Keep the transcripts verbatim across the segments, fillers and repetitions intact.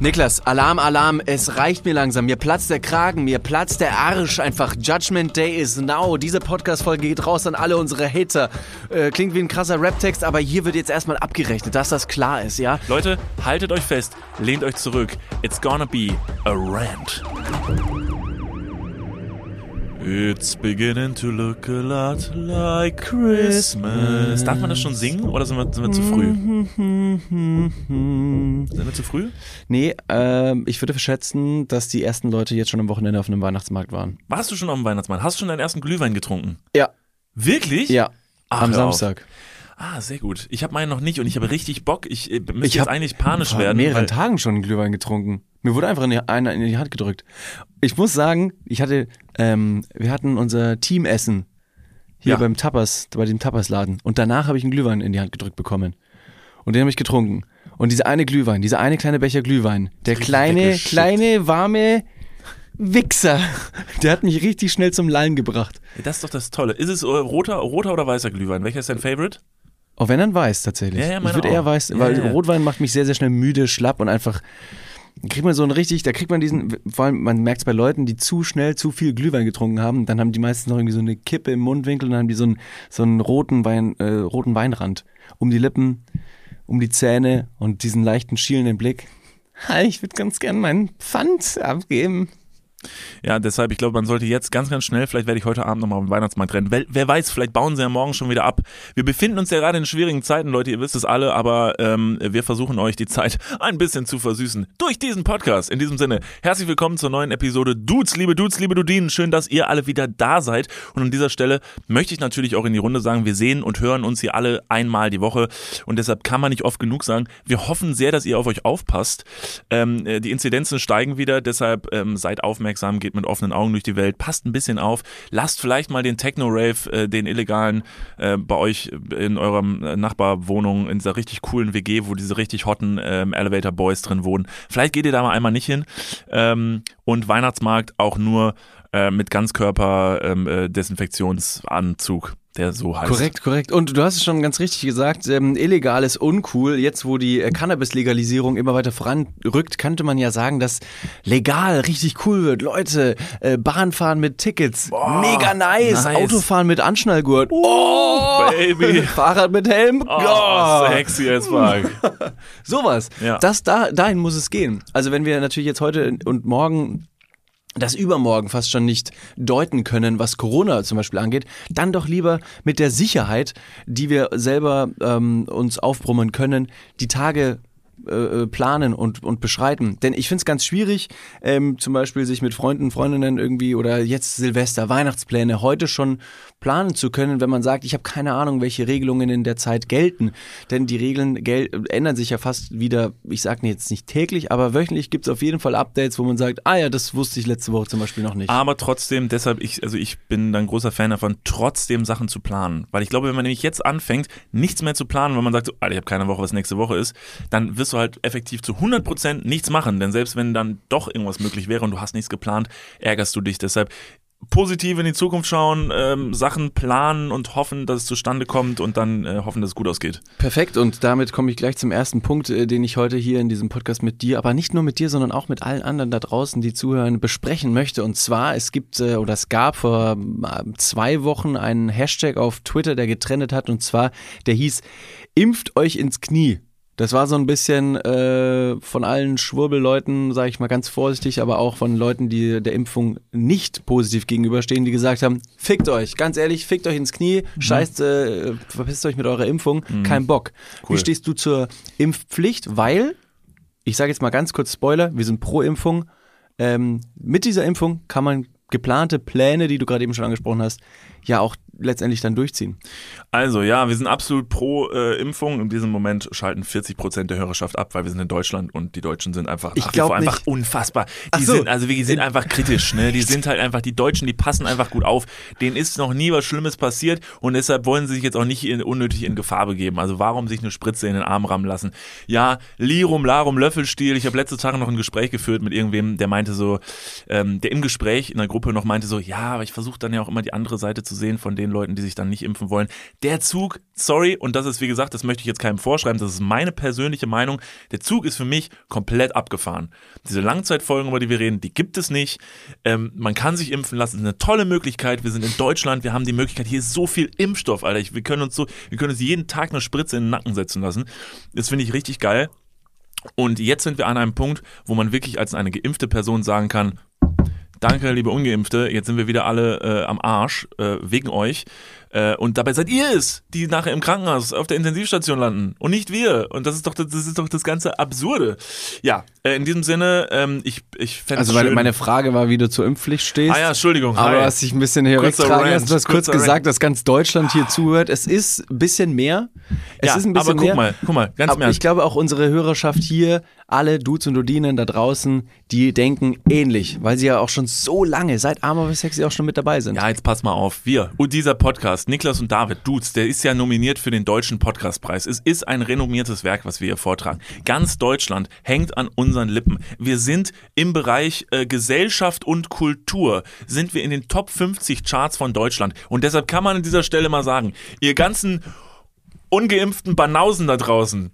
Niklas, Alarm, Alarm, es reicht mir langsam. Mir platzt der Kragen, mir platzt der Arsch einfach. Judgment Day is now. Diese Podcast-Folge geht raus an alle unsere Hater. Äh, klingt wie ein krasser Rap-Text, aber hier wird jetzt erstmal abgerechnet, dass das klar ist, ja? Leute, haltet euch fest, lehnt euch zurück. It's gonna be a rant. It's beginning to look a lot like Christmas. Darf man das schon singen oder sind wir, sind wir zu früh? Sind wir zu früh? Nee, ähm, ich würde schätzen, dass die ersten Leute jetzt schon am Wochenende auf einem Weihnachtsmarkt waren. Warst du schon auf dem Weihnachtsmarkt? Hast du schon deinen ersten Glühwein getrunken? Ja. Wirklich? Ja, Ach, am Samstag. Ah, sehr gut. Ich habe meinen noch nicht und ich habe richtig Bock. Ich äh, müsste Ich jetzt habe eigentlich panisch vor werden. mehreren weil- Tagen schon einen Glühwein getrunken. Mir wurde einfach eine, einer in die Hand gedrückt. Ich muss sagen, ich hatte, ähm, wir hatten unser Teamessen hier Ja. beim Tapas, bei dem Tapasladen. Und danach habe ich einen Glühwein in die Hand gedrückt bekommen. Und den habe ich getrunken. Und dieser eine Glühwein, dieser eine kleine Becher Glühwein, der Richtig kleine, weggeschickt. kleine, warme Wichser, der hat mich richtig schnell zum Lallen gebracht. Das ist doch das Tolle. Ist es äh, roter, roter oder weißer Glühwein? Welcher ist dein Favorite? Auch wenn dann weiß tatsächlich. Ja, ja, ich meine würde auch. eher weiß, Ja, weil ja. Rotwein macht mich sehr, sehr schnell müde, schlapp und einfach, da kriegt man so einen richtig, da kriegt man diesen, vor allem, man merkt es bei Leuten, die zu schnell zu viel Glühwein getrunken haben, dann haben die meistens noch irgendwie so eine Kippe im Mundwinkel und dann haben die so einen, so einen roten Wein, äh, roten Weinrand um die Lippen, um die Zähne und diesen leichten schielenden Blick. Hi, ich würde ganz gern meinen Pfand abgeben. Ja, deshalb, ich glaube, man sollte jetzt ganz, ganz schnell, vielleicht werde ich heute Abend nochmal auf den Weihnachtsmarkt rennen. Wer, wer weiß, vielleicht bauen sie ja morgen schon wieder ab. Wir befinden uns ja gerade in schwierigen Zeiten, Leute, ihr wisst es alle, aber ähm, wir versuchen euch die Zeit ein bisschen zu versüßen durch diesen Podcast. In diesem Sinne, herzlich willkommen zur neuen Episode Dudes, liebe Dudes, liebe Dudinen. Schön, dass ihr alle wieder da seid. Und an dieser Stelle möchte ich natürlich auch in die Runde sagen, wir sehen und hören uns hier alle einmal die Woche und deshalb kann man nicht oft genug sagen, wir hoffen sehr, dass ihr auf euch aufpasst. Ähm, die Inzidenzen steigen wieder, deshalb ähm, seid aufmerksam. Geht mit offenen Augen durch die Welt, passt ein bisschen auf, lasst vielleicht mal den Techno-Rave, äh, den illegalen, äh, bei euch in eurer äh, Nachbarwohnung, in dieser richtig coolen W G, wo diese richtig hotten ähm, Elevator-Boys drin wohnen. Vielleicht geht ihr da mal einmal nicht hin ähm, und Weihnachtsmarkt auch nur äh, mit Ganzkörper-Desinfektionsanzug. Der so heißt. Korrekt, korrekt. Und du hast es schon ganz richtig gesagt, ähm, illegal ist uncool. Jetzt, wo die äh, Cannabis-Legalisierung immer weiter voranrückt, könnte man ja sagen, dass legal richtig cool wird. Leute, äh, Bahnfahren mit Tickets, Boah, mega nice. nice. Autofahren mit Anschnallgurt. Oh, Baby. Fahrrad mit Helm. Oh, Ja. sexy as fuck. Sowas. Ja. Das, da, dahin muss es gehen. Also wenn wir natürlich jetzt heute und morgen das übermorgen fast schon nicht deuten können, was Corona zum Beispiel angeht, dann doch lieber mit der Sicherheit, die wir selber ähm, uns aufbrummen können, die Tage äh, planen und, und beschreiten. Denn ich finde es ganz schwierig, ähm, zum Beispiel sich mit Freunden, Freundinnen irgendwie oder jetzt Silvester, Weihnachtspläne heute schon planen zu können, wenn man sagt, ich habe keine Ahnung, welche Regelungen in der Zeit gelten. Denn die Regeln gel- ändern sich ja fast wieder, ich sage jetzt nicht täglich, aber wöchentlich gibt es auf jeden Fall Updates, wo man sagt, ah ja, das wusste ich letzte Woche zum Beispiel noch nicht. Aber trotzdem, deshalb, ich, also ich bin dann großer Fan davon, trotzdem Sachen zu planen. Weil ich glaube, wenn man nämlich jetzt anfängt, nichts mehr zu planen, weil man sagt, so, Alter, ich habe keine Woche, was nächste Woche ist, dann wirst du halt effektiv zu hundert Prozent nichts machen. Denn selbst wenn dann doch irgendwas möglich wäre und du hast nichts geplant, ärgerst du dich. Deshalb positiv in die Zukunft schauen, ähm, Sachen planen und hoffen, dass es zustande kommt und dann äh, hoffen, dass es gut ausgeht. Perfekt, und damit komme ich gleich zum ersten Punkt, äh, den ich heute hier in diesem Podcast mit dir, aber nicht nur mit dir, sondern auch mit allen anderen da draußen, die zuhören, besprechen möchte. Und zwar, es gibt äh, oder es gab vor äh, zwei Wochen einen Hashtag auf Twitter, der getrennt hat, und zwar, der hieß, impft euch ins Knie. Das war so ein bisschen äh, von allen Schwurbelleuten, sage ich mal ganz vorsichtig, aber auch von Leuten, die der Impfung nicht positiv gegenüberstehen, die gesagt haben, fickt euch, ganz ehrlich, fickt euch ins Knie, mhm. scheißt, äh, verpisst euch mit eurer Impfung, mhm. kein Bock. Cool. Wie stehst du zur Impfpflicht? Weil, ich sage jetzt mal ganz kurz Spoiler, wir sind pro Impfung. Ähm, mit dieser Impfung kann man geplante Pläne, die du gerade eben schon angesprochen hast, ja auch letztendlich dann durchziehen. Also ja, wir sind absolut pro äh, Impfung. In diesem Moment schalten vierzig Prozent der Hörerschaft ab, weil wir sind in Deutschland und die Deutschen sind einfach ich nach wie vor nicht. einfach unfassbar. Die Ach so. sind, also wir sind einfach kritisch, ne? Die sind halt einfach, die Deutschen, die passen einfach gut auf. Denen ist noch nie was Schlimmes passiert und deshalb wollen sie sich jetzt auch nicht in, unnötig in Gefahr begeben. Also warum sich eine Spritze in den Arm rammen lassen? Ja, Lirum, Larum, Löffelstiel. Ich habe letzte Tage noch ein Gespräch geführt mit irgendwem, der meinte so, ähm, der im Gespräch in der Gruppe noch meinte so, ja, aber ich versuche dann ja auch immer die andere Seite zu zu sehen von den Leuten, die sich dann nicht impfen wollen. Der Zug, sorry, und das ist wie gesagt, das möchte ich jetzt keinem vorschreiben, das ist meine persönliche Meinung, der Zug ist für mich komplett abgefahren. Diese Langzeitfolgen, über die wir reden, die gibt es nicht. Ähm, man kann sich impfen lassen, das ist eine tolle Möglichkeit. Wir sind in Deutschland, wir haben die Möglichkeit, hier ist so viel Impfstoff, Alter. Ich, wir können uns so, wir können uns jeden Tag eine Spritze in den Nacken setzen lassen. Das finde ich richtig geil. Und jetzt sind wir an einem Punkt, wo man wirklich als eine geimpfte Person sagen kann, danke, liebe Ungeimpfte, jetzt sind wir wieder alle äh, am Arsch äh, wegen euch. Äh, und dabei seid ihr es, die nachher im Krankenhaus auf der Intensivstation landen und nicht wir. Und das ist doch das, das, ist doch das ganze Absurde. Ja, äh, in diesem Sinne, ähm, ich, ich fände es Also meine, schön. meine Frage war, wie du zur Impfpflicht stehst. Ah ja, Entschuldigung. Aber hi. du hast dich ein bisschen hier Kurzer wegtragen Rant, lassen. Du hast kurz kurzer gesagt, Rant. dass ganz Deutschland hier zuhört. Es ist ein bisschen mehr. Es ja, ist ein bisschen aber guck mehr. mal, guck mal, ganz Aber mehr. ich glaube auch unsere Hörerschaft hier, alle Dudes und Dudinen da draußen, die denken ähnlich, weil sie ja auch schon so lange, seit Arm aber Sexy auch schon mit dabei sind. Ja, jetzt pass mal auf. Wir und dieser Podcast, Niklas und David, Dudes, der ist ja nominiert für den Deutschen Podcastpreis. Es ist ein renommiertes Werk, was wir hier vortragen. Ganz Deutschland hängt an unseren Lippen. Wir sind im Bereich äh, Gesellschaft und Kultur, sind wir in den Top fünfzig Charts von Deutschland. Und deshalb kann man an dieser Stelle mal sagen, ihr ganzen ungeimpften Banausen da draußen,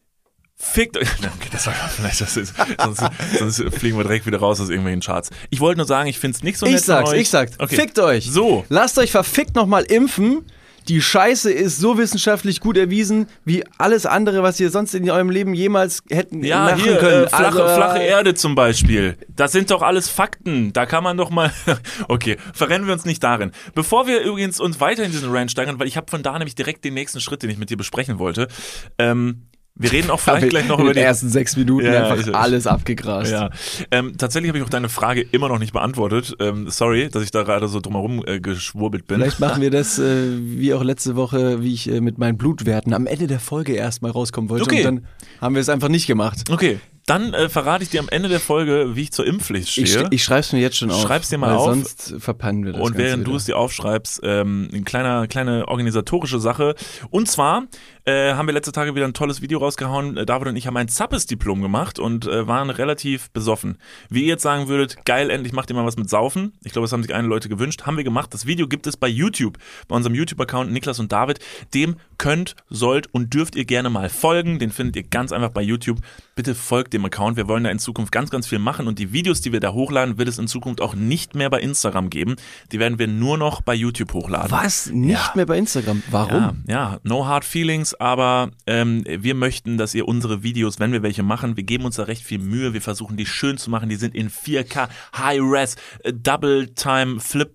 fickt euch. Okay, das war vielleicht, das ist, sonst, sonst fliegen wir direkt wieder raus aus irgendwelchen Charts. Ich wollte nur sagen, ich finde es nicht so nett Ich sag's, von euch. ich sag's. Okay. Fickt euch. So. Lasst euch verfickt nochmal impfen. Die Scheiße ist so wissenschaftlich gut erwiesen, wie alles andere, was ihr sonst in eurem Leben jemals hätten Ja, machen hier, können. äh, flache, also, flache Erde zum Beispiel. Das sind doch alles Fakten. Da kann man doch mal... Okay, verrennen wir uns nicht darin. Bevor wir übrigens uns weiter in diesen Rant steigern, weil ich habe von da nämlich direkt den nächsten Schritt, den ich mit dir besprechen wollte. Ähm... Wir reden auch vielleicht gleich noch in über den die ersten sechs Minuten Ja, einfach ich- alles abgegrast. Ja, ähm, tatsächlich habe ich auch deine Frage immer noch nicht beantwortet. Ähm, sorry, dass ich da gerade so drumherum äh, geschwurbelt bin. Vielleicht machen wir das, äh, wie auch letzte Woche, wie ich äh, mit meinen Blutwerten am Ende der Folge erstmal rauskommen wollte. Okay. Und dann haben wir es einfach nicht gemacht. Okay, dann äh, verrate ich dir am Ende der Folge, wie ich zur Impfpflicht stehe. Ich, ich schreib's mir jetzt schon auf. Schreib's dir mal weil auf. Sonst verpannen wir das. Und Ganze während wieder. du es dir aufschreibst, ähm, eine kleine, kleine organisatorische Sache. Und zwar äh, haben wir letzte Tage wieder ein tolles Video rausgehauen. Äh, David und ich haben ein Zappes-Diplom gemacht und äh, waren relativ besoffen. Wie ihr jetzt sagen würdet, geil, endlich macht ihr mal was mit Saufen. Ich glaube, das haben sich einige Leute gewünscht. Haben wir gemacht. Das Video gibt es bei YouTube, bei unserem YouTube-Account Niklas und David. Dem könnt, sollt und dürft ihr gerne mal folgen. Den findet ihr ganz einfach bei YouTube. Bitte folgt dem Account. Wir wollen da in Zukunft ganz, ganz viel machen und die Videos, die wir da hochladen, wird es in Zukunft auch nicht mehr bei Instagram geben. Die werden wir nur noch bei YouTube hochladen. Was? Nicht Ja. mehr bei Instagram? Warum? Ja, ja, no hard feelings, aber ähm, wir möchten, dass ihr unsere Videos, wenn wir welche machen, wir geben uns da recht viel Mühe, wir versuchen die schön zu machen, die sind in vier K, High-Res, äh, Double-Time, Flip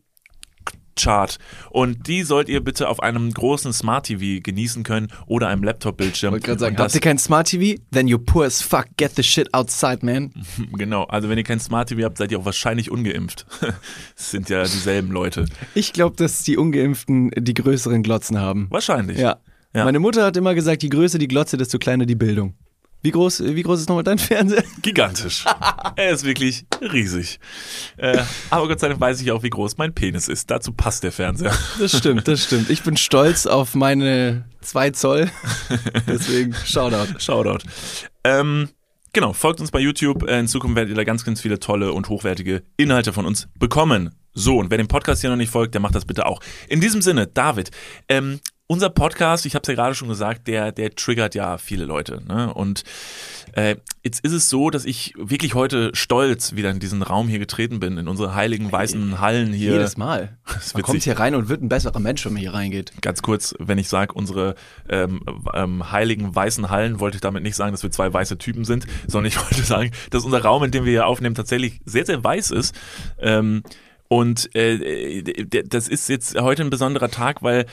Chart und die sollt ihr bitte auf einem großen Smart T V genießen können oder einem Laptop-Bildschirm. Ich wollte gerade sagen, Und das- habt ihr kein Smart T V? Then you poor as fuck, get the shit outside, man. Genau, also wenn ihr kein Smart T V habt, seid ihr auch wahrscheinlich ungeimpft. Das sind ja dieselben Leute. Ich glaube, dass die Ungeimpften die größeren Glotzen haben. Wahrscheinlich. Ja. Ja. Meine Mutter hat immer gesagt, je größer die Glotze, desto kleiner die Bildung. Wie groß, wie groß ist nochmal dein Fernseher? Gigantisch. Er ist wirklich riesig. Äh, aber Gott sei Dank weiß ich auch, wie groß mein Penis ist. Dazu passt der Fernseher. Das stimmt, das stimmt. Ich bin stolz auf meine zwei Zoll. Deswegen, Shoutout. Shoutout. Ähm, genau, folgt uns bei YouTube. Äh, In Zukunft werdet ihr da ganz, ganz viele tolle und hochwertige Inhalte von uns bekommen. So, und wer dem Podcast hier noch nicht folgt, der macht das bitte auch. In diesem Sinne, David, ähm, unser Podcast, ich habe es ja gerade schon gesagt, der, der triggert ja viele Leute. Ne? Und äh, jetzt ist es so, dass ich wirklich heute stolz wieder in diesen Raum hier getreten bin, in unsere heiligen weißen Hallen hier. Jedes Mal. ist Man witzig. kommt hier rein und wird ein besserer Mensch, wenn man hier reingeht. Ganz kurz, wenn ich sage, unsere ähm, ähm, heiligen weißen Hallen, wollte ich damit nicht sagen, dass wir zwei weiße Typen sind, sondern ich wollte sagen, dass unser Raum, in dem wir hier aufnehmen, tatsächlich sehr, sehr weiß ist. Ähm, und äh, d- das ist jetzt heute ein besonderer Tag, weil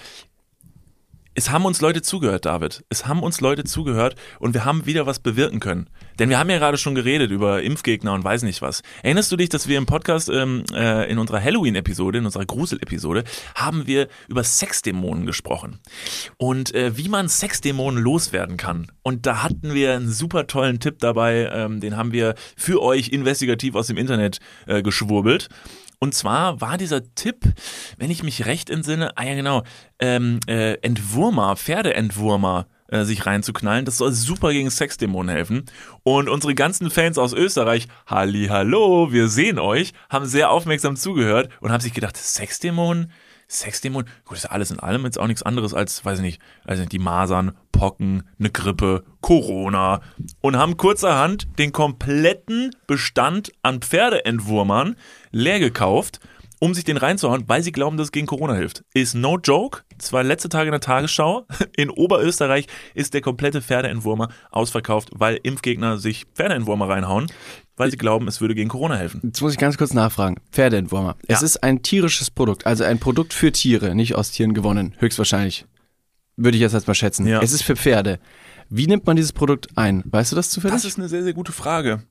es haben uns Leute zugehört, David. Es haben uns Leute zugehört und wir haben wieder was bewirken können. Denn wir haben ja gerade schon geredet über Impfgegner und weiß nicht was. Erinnerst du dich, dass wir im Podcast ähm, äh, in unserer Halloween-Episode, in unserer Grusel-Episode, haben wir über Sexdämonen gesprochen und äh, wie man Sexdämonen loswerden kann. Und da hatten wir einen super tollen Tipp dabei, ähm, den haben wir für euch investigativ aus dem Internet äh, geschwurbelt. Und zwar war dieser Tipp, wenn ich mich recht entsinne, ah ja genau, ähm, äh, Entwurmer, Pferdeentwurmer äh, sich reinzuknallen. Das soll super gegen Sexdämonen helfen. Und unsere ganzen Fans aus Österreich, halli hallo, wir sehen euch, haben sehr aufmerksam zugehört und haben sich gedacht, Sexdämonen? Sexdämonen, gut, das ist alles in allem jetzt auch nichts anderes als, weiß ich nicht, also die Masern, Pocken, eine Grippe, Corona und haben kurzerhand den kompletten Bestand an Pferdeentwurmern leer gekauft, um sich den reinzuhauen, weil sie glauben, dass es gegen Corona hilft. Ist no joke. Das war letzte Tage in der Tagesschau. In Oberösterreich ist der komplette Pferdeentwurmer ausverkauft, weil Impfgegner sich Pferdeentwurmer reinhauen, weil sie glauben, es würde gegen Corona helfen. Jetzt muss ich ganz kurz nachfragen. Pferdeentwurmer. Ja. Es ist ein tierisches Produkt, also ein Produkt für Tiere, nicht aus Tieren gewonnen. Höchstwahrscheinlich. Würde ich jetzt erstmal schätzen. Ja. Es ist für Pferde. Wie nimmt man dieses Produkt ein? Weißt du das zufällig? Das ist eine sehr, sehr gute Frage.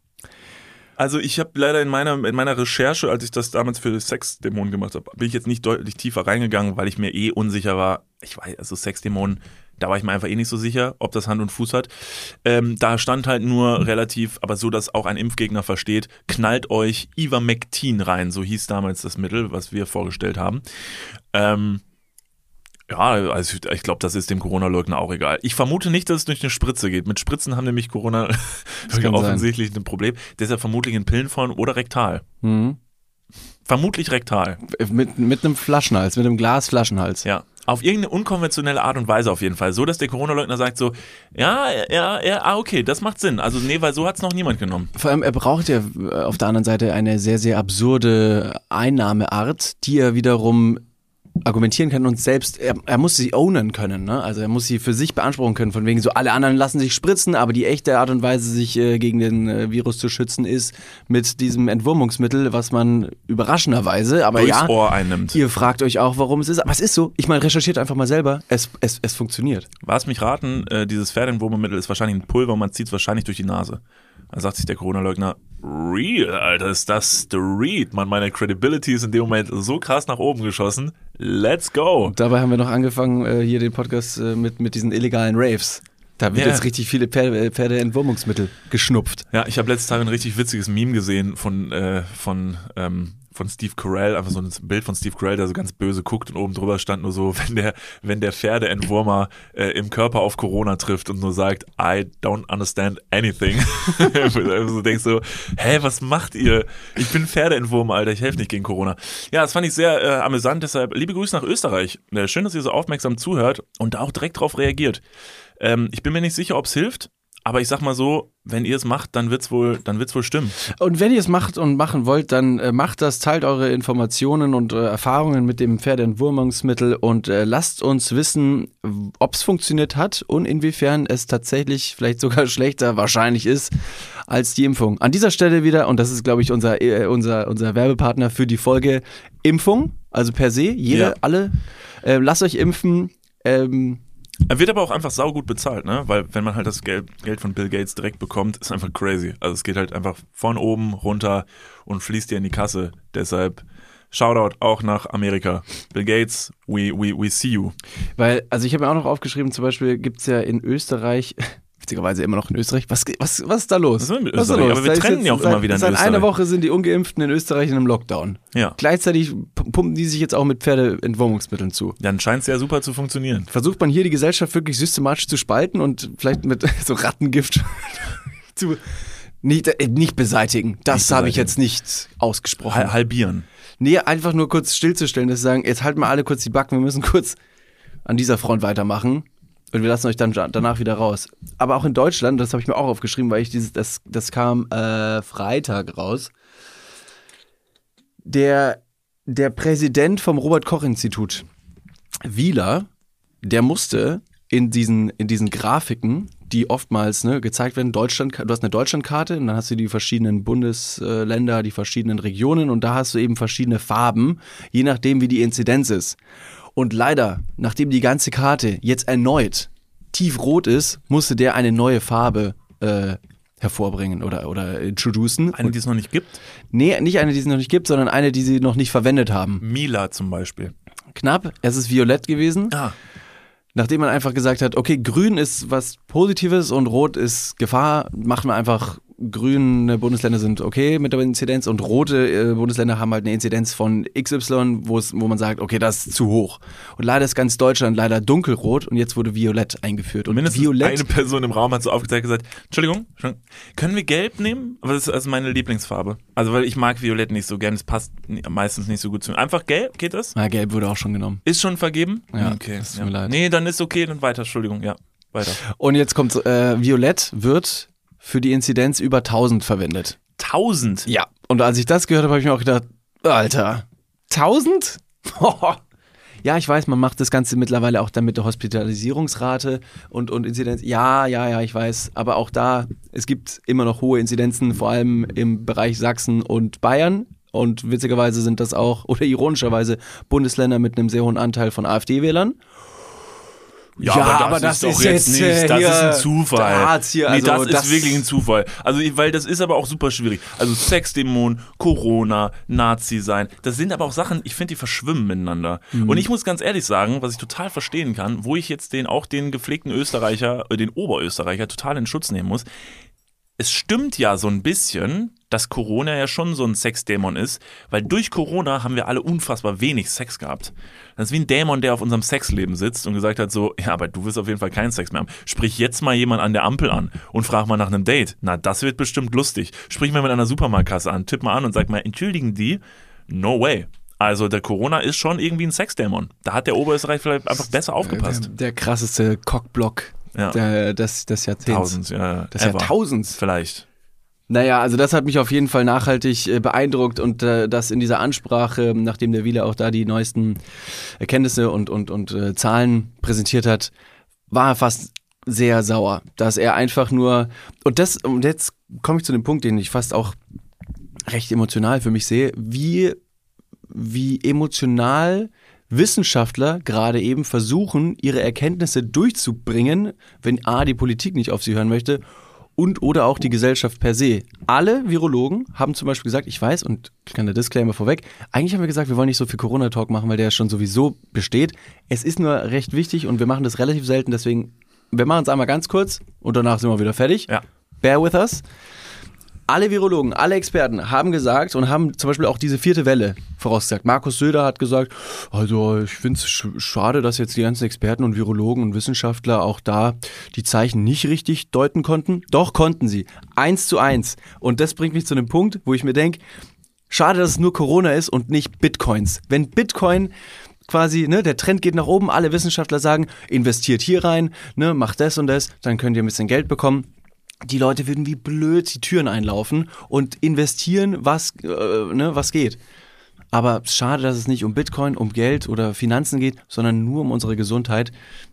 Also ich habe leider in meiner, in meiner Recherche, als ich das damals für Sexdämonen gemacht habe, bin ich jetzt nicht deutlich tiefer reingegangen, weil ich mir eh unsicher war. Ich weiß, also Sexdämonen, da war ich mir einfach eh nicht so sicher, ob das Hand und Fuß hat. Ähm, da stand halt nur relativ, aber so, dass auch ein Impfgegner versteht, knallt euch Ivermectin rein, so hieß damals das Mittel, was wir vorgestellt haben. Ähm, Ja, also ich glaube, das ist dem Corona-Leugner auch egal. Ich vermute nicht, dass es durch eine Spritze geht. Mit Spritzen haben nämlich Corona offensichtlich ein Problem. Deshalb vermutlich in Pillenform oder rektal. Mhm. Vermutlich rektal. Mit, mit einem Flaschenhals, mit einem Glasflaschenhals. Ja, auf irgendeine unkonventionelle Art und Weise auf jeden Fall. So, dass der Corona-Leugner sagt so, ja, ja, ja, ah, okay, das macht Sinn. Also nee, weil so hat es noch niemand genommen. Vor allem, er braucht ja auf der anderen Seite eine sehr, sehr absurde Einnahmeart, die er wiederum argumentieren kann und selbst, er, er muss sie ownen können, ne? Also er muss sie für sich beanspruchen können, von wegen so, alle anderen lassen sich spritzen, aber die echte Art und Weise, sich äh, gegen den äh, Virus zu schützen, ist mit diesem Entwurmungsmittel, was man überraschenderweise, aber durchs ja, Ohr einnimmt. Ihr fragt euch auch, warum es ist, aber es ist so, ich meine, recherchiert einfach mal selber, es, es, es funktioniert. Lass mich raten, äh, dieses Pferdeentwurmmittel ist wahrscheinlich ein Pulver, man zieht es wahrscheinlich durch die Nase. Dann sagt sich der Corona-Leugner, real, Alter, ist das the read? Man, meine Credibility ist in dem Moment so krass nach oben geschossen. Let's go. Und dabei haben wir noch angefangen, äh, hier den Podcast äh, mit, mit diesen illegalen Raves. Da wird Ja. jetzt richtig viele Pferde, Pferdeentwurmungsmittel geschnupft. Ja, ich habe letzte Tage ein richtig witziges Meme gesehen von, äh, von, ähm, von Steve Carell, einfach so ein Bild von Steve Carell, der so ganz böse guckt und oben drüber stand nur so, wenn der, wenn der Pferdeentwurmer äh, im Körper auf Corona trifft und nur sagt, I don't understand anything. Du denkst so, hä, was macht ihr? Ich bin Pferdeentwurmer, Alter, ich helfe nicht gegen Corona. Ja, das fand ich sehr äh, amüsant, deshalb liebe Grüße nach Österreich. Äh, schön, dass ihr so aufmerksam zuhört und da auch direkt drauf reagiert. Ähm, ich bin mir nicht sicher, ob es hilft, aber ich sag mal so, wenn ihr es macht, dann wird's wohl, dann wird's wohl stimmen. Und wenn ihr es macht und machen wollt, dann äh, macht das, teilt eure Informationen und äh, Erfahrungen mit dem Pferdeentwurmungsmittel und äh, lasst uns wissen, ob es funktioniert hat und inwiefern es tatsächlich vielleicht sogar schlechter wahrscheinlich ist als die Impfung. An dieser Stelle wieder, und das ist, glaube ich, unser, äh, unser, unser Werbepartner für die Folge, Impfung, also per se, jeder, Ja. alle, äh, lasst euch impfen, ähm, Er wird aber auch einfach saugut bezahlt, ne? Weil wenn man halt das Geld, Geld von Bill Gates direkt bekommt, ist einfach crazy. Also es geht halt einfach von oben runter und fließt dir in die Kasse. Deshalb Shoutout auch nach Amerika. Bill Gates, we, we, we see you. Weil, also ich habe mir auch noch aufgeschrieben, zum Beispiel gibt es ja in Österreich, witzigerweise immer noch in Österreich, was, was, was ist da los? Was ist mit Was ist da Österreich? los? Aber wir Da ist trennen jetzt ja auch seit, immer wieder in Seit Österreich. einer Woche sind die Ungeimpften in Österreich in einem Lockdown. Ja. Gleichzeitig pumpen die sich jetzt auch mit Pferdeentwurmungsmitteln zu. Dann scheint es ja super zu funktionieren. Versucht man hier die Gesellschaft wirklich systematisch zu spalten und vielleicht mit so Rattengift zu nicht, äh, nicht beseitigen. Das Nicht habe ich beseitigen. jetzt nicht ausgesprochen. Hal- halbieren. Nee, einfach nur kurz stillzustellen, dass sie sagen, jetzt halten wir alle kurz die Backen, wir müssen kurz an dieser Front weitermachen und wir lassen euch dann danach wieder raus. Aber auch in Deutschland, das habe ich mir auch aufgeschrieben, weil ich dieses, das, das kam äh, Freitag raus, der, der Präsident vom Robert-Koch-Institut, Wieler, der musste in diesen, in diesen Grafiken, die oftmals ne, gezeigt werden, Deutschland, du hast eine Deutschlandkarte und dann hast du die verschiedenen Bundesländer, die verschiedenen Regionen und da hast du eben verschiedene Farben, je nachdem wie die Inzidenz ist. Und leider, nachdem die ganze Karte jetzt erneut tiefrot ist, musste der eine neue Farbe äh, hervorbringen oder, oder introducen. Eine, die es noch nicht gibt? Nee, nicht eine, die es noch nicht gibt, sondern eine, die sie noch nicht verwendet haben. Mila zum Beispiel. Knapp, es ist violett gewesen. Ah. Nachdem man einfach gesagt hat, okay, grün ist was Positives und rot ist Gefahr, machen wir einfach grüne Bundesländer sind okay mit der Inzidenz und rote äh, Bundesländer haben halt eine Inzidenz von X Y, wo es, wo man sagt, okay, das ist zu hoch. Und leider ist ganz Deutschland leider dunkelrot und jetzt wurde Violett eingeführt. Und mindestens Violett, eine Person im Raum hat so aufgezeigt gesagt, Entschuldigung, können wir gelb nehmen? Aber das ist also meine Lieblingsfarbe. Also weil ich mag Violett nicht so gern, es passt meistens nicht so gut zu mir. Einfach gelb, geht das? Na, gelb wurde auch schon genommen. Ist schon vergeben? Ja, okay. das tut Ja. mir leid. Nee, dann ist okay, dann weiter, Entschuldigung, ja, weiter. Und jetzt kommt äh, Violett wird für die Inzidenz über tausend verwendet. tausend? Ja. Und als ich das gehört habe, habe ich mir auch gedacht, Alter, tausend? Ja, ich weiß, man macht das Ganze mittlerweile auch dann mit der Hospitalisierungsrate und, und Inzidenz. Ja, ja, ja, ich weiß. Aber auch da, es gibt immer noch hohe Inzidenzen, vor allem im Bereich Sachsen und Bayern. Und witzigerweise sind das auch, oder ironischerweise, Bundesländer mit einem sehr hohen Anteil von AfD-Wählern. Ja, ja, aber, aber das, das ist doch jetzt nicht, äh, das ist ein Zufall. Hier, also nee, das, das ist wirklich ein Zufall. Also, weil das ist aber auch super schwierig. Also Sexdämon, Corona, Nazi sein, das sind aber auch Sachen, ich finde, die verschwimmen miteinander. Mhm. Und ich muss ganz ehrlich sagen, was ich total verstehen kann, wo ich jetzt den auch den gepflegten Österreicher, äh, den Oberösterreicher total in Schutz nehmen muss. Es stimmt ja so ein bisschen, dass Corona ja schon so ein Sexdämon ist, weil durch Corona haben wir alle unfassbar wenig Sex gehabt. Das ist wie ein Dämon, der auf unserem Sexleben sitzt und gesagt hat so, ja, aber du wirst auf jeden Fall keinen Sex mehr haben. Sprich jetzt mal jemand an der Ampel an und frag mal nach einem Date. Na, das wird bestimmt lustig. Sprich mal mit einer Supermarktkasse an, tipp mal an und sag mal, entschuldigen die? No way. Also der Corona ist schon irgendwie ein Sexdämon. Da hat der Oberösterreich vielleicht einfach besser aufgepasst. Der, der krasseste Cockblock ja. der, des, des Jahrzehnts. Tausends, ja. Des Jahrtausends. Vielleicht. Naja, also das hat mich auf jeden Fall nachhaltig äh, beeindruckt und äh, das in dieser Ansprache, nachdem der Wieler auch da die neuesten Erkenntnisse und, und, und äh, Zahlen präsentiert hat, war er fast sehr sauer, dass er einfach nur, und das, und jetzt komme ich zu dem Punkt, den ich fast auch recht emotional für mich sehe, wie, wie emotional Wissenschaftler gerade eben versuchen, ihre Erkenntnisse durchzubringen, wenn A, die Politik nicht auf sie hören möchte, und oder auch die Gesellschaft per se. Alle Virologen haben zum Beispiel gesagt, ich weiß, und ich kann der Disclaimer vorweg, eigentlich haben wir gesagt, wir wollen nicht so viel Corona-Talk machen, weil der schon sowieso besteht. Es ist nur recht wichtig und wir machen das relativ selten, deswegen, wir machen es einmal ganz kurz und danach sind wir wieder fertig. Ja. Bear with us. Alle Virologen, alle Experten haben gesagt und haben zum Beispiel auch diese vierte Welle vorausgesagt. Markus Söder hat gesagt, also ich finde es sch- schade, dass jetzt die ganzen Experten und Virologen und Wissenschaftler auch da die Zeichen nicht richtig deuten konnten. Doch konnten sie. Eins zu eins. Und das bringt mich zu einem Punkt, wo ich mir denke, schade, dass es nur Corona ist und nicht Bitcoins. Wenn Bitcoin quasi, ne, der Trend geht nach oben, alle Wissenschaftler sagen, investiert hier rein, ne, macht das und das, dann könnt ihr ein bisschen Geld bekommen. Die Leute würden wie blöd die Türen einlaufen und investieren, was, äh, ne, was geht. Aber schade, dass es nicht um Bitcoin, um Geld oder Finanzen geht, sondern nur um unsere Gesundheit.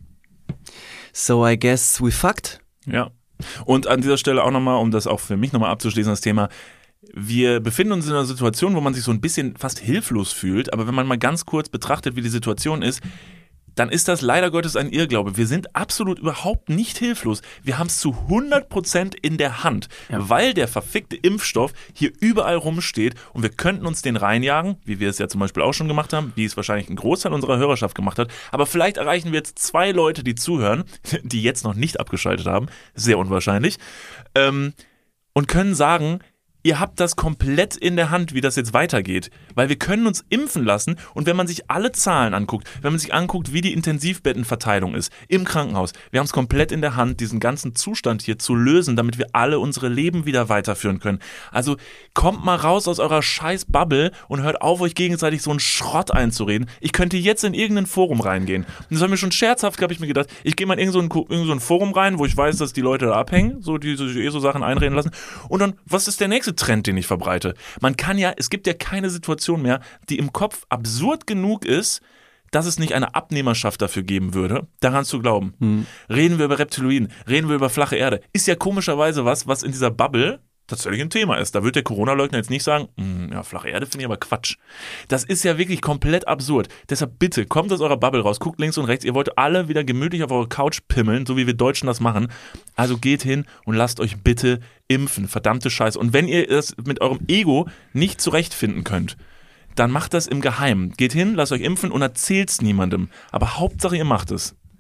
So I guess we fucked. Ja. Und an dieser Stelle auch nochmal, um das auch für mich nochmal abzuschließen, das Thema, wir befinden uns in einer Situation, wo man sich so ein bisschen fast hilflos fühlt, aber wenn man mal ganz kurz betrachtet, wie die Situation ist, dann ist das leider Gottes ein Irrglaube. Wir sind absolut überhaupt nicht hilflos. Wir haben es zu hundert Prozent in der Hand, ja. Weil der verfickte Impfstoff hier überall rumsteht und wir könnten uns den reinjagen, wie wir es ja zum Beispiel auch schon gemacht haben, wie es wahrscheinlich ein Großteil unserer Hörerschaft gemacht hat. Aber vielleicht erreichen wir jetzt zwei Leute, die zuhören, die jetzt noch nicht abgeschaltet haben, sehr unwahrscheinlich, ähm, und können sagen, ihr habt das komplett in der Hand, wie das jetzt weitergeht. Weil wir können uns impfen lassen und wenn man sich alle Zahlen anguckt, wenn man sich anguckt, wie die Intensivbettenverteilung ist im Krankenhaus, wir haben es komplett in der Hand, diesen ganzen Zustand hier zu lösen, damit wir alle unsere Leben wieder weiterführen können. Also kommt mal raus aus eurer scheiß Bubble und hört auf, euch gegenseitig so einen Schrott einzureden. Ich könnte jetzt in irgendein Forum reingehen. Und das war mir schon scherzhaft, habe ich mir gedacht, ich gehe mal in irgend so, ein, irgend so ein Forum rein, wo ich weiß, dass die Leute da abhängen, so die sich eh so Sachen einreden lassen. Und dann, was ist der nächste Trend, den ich verbreite? Man kann ja, es gibt ja keine Situation mehr, die im Kopf absurd genug ist, dass es nicht eine Abnehmerschaft dafür geben würde, daran zu glauben. Hm. Reden wir über Reptiloiden, reden wir über flache Erde. Ist ja komischerweise was, was in dieser Bubble tatsächlich ein Thema ist. Da wird der Corona-Leugner jetzt nicht sagen, ja, flache Erde finde ich aber Quatsch. Das ist ja wirklich komplett absurd. Deshalb bitte, kommt aus eurer Bubble raus, guckt links und rechts. Ihr wollt alle wieder gemütlich auf eure Couch pimmeln, so wie wir Deutschen das machen. Also geht hin und lasst euch bitte impfen. Verdammte Scheiße. Und wenn ihr das mit eurem Ego nicht zurechtfinden könnt, dann macht das im Geheimen. Geht hin, lasst euch impfen und erzählt's niemandem. Aber Hauptsache, ihr macht es.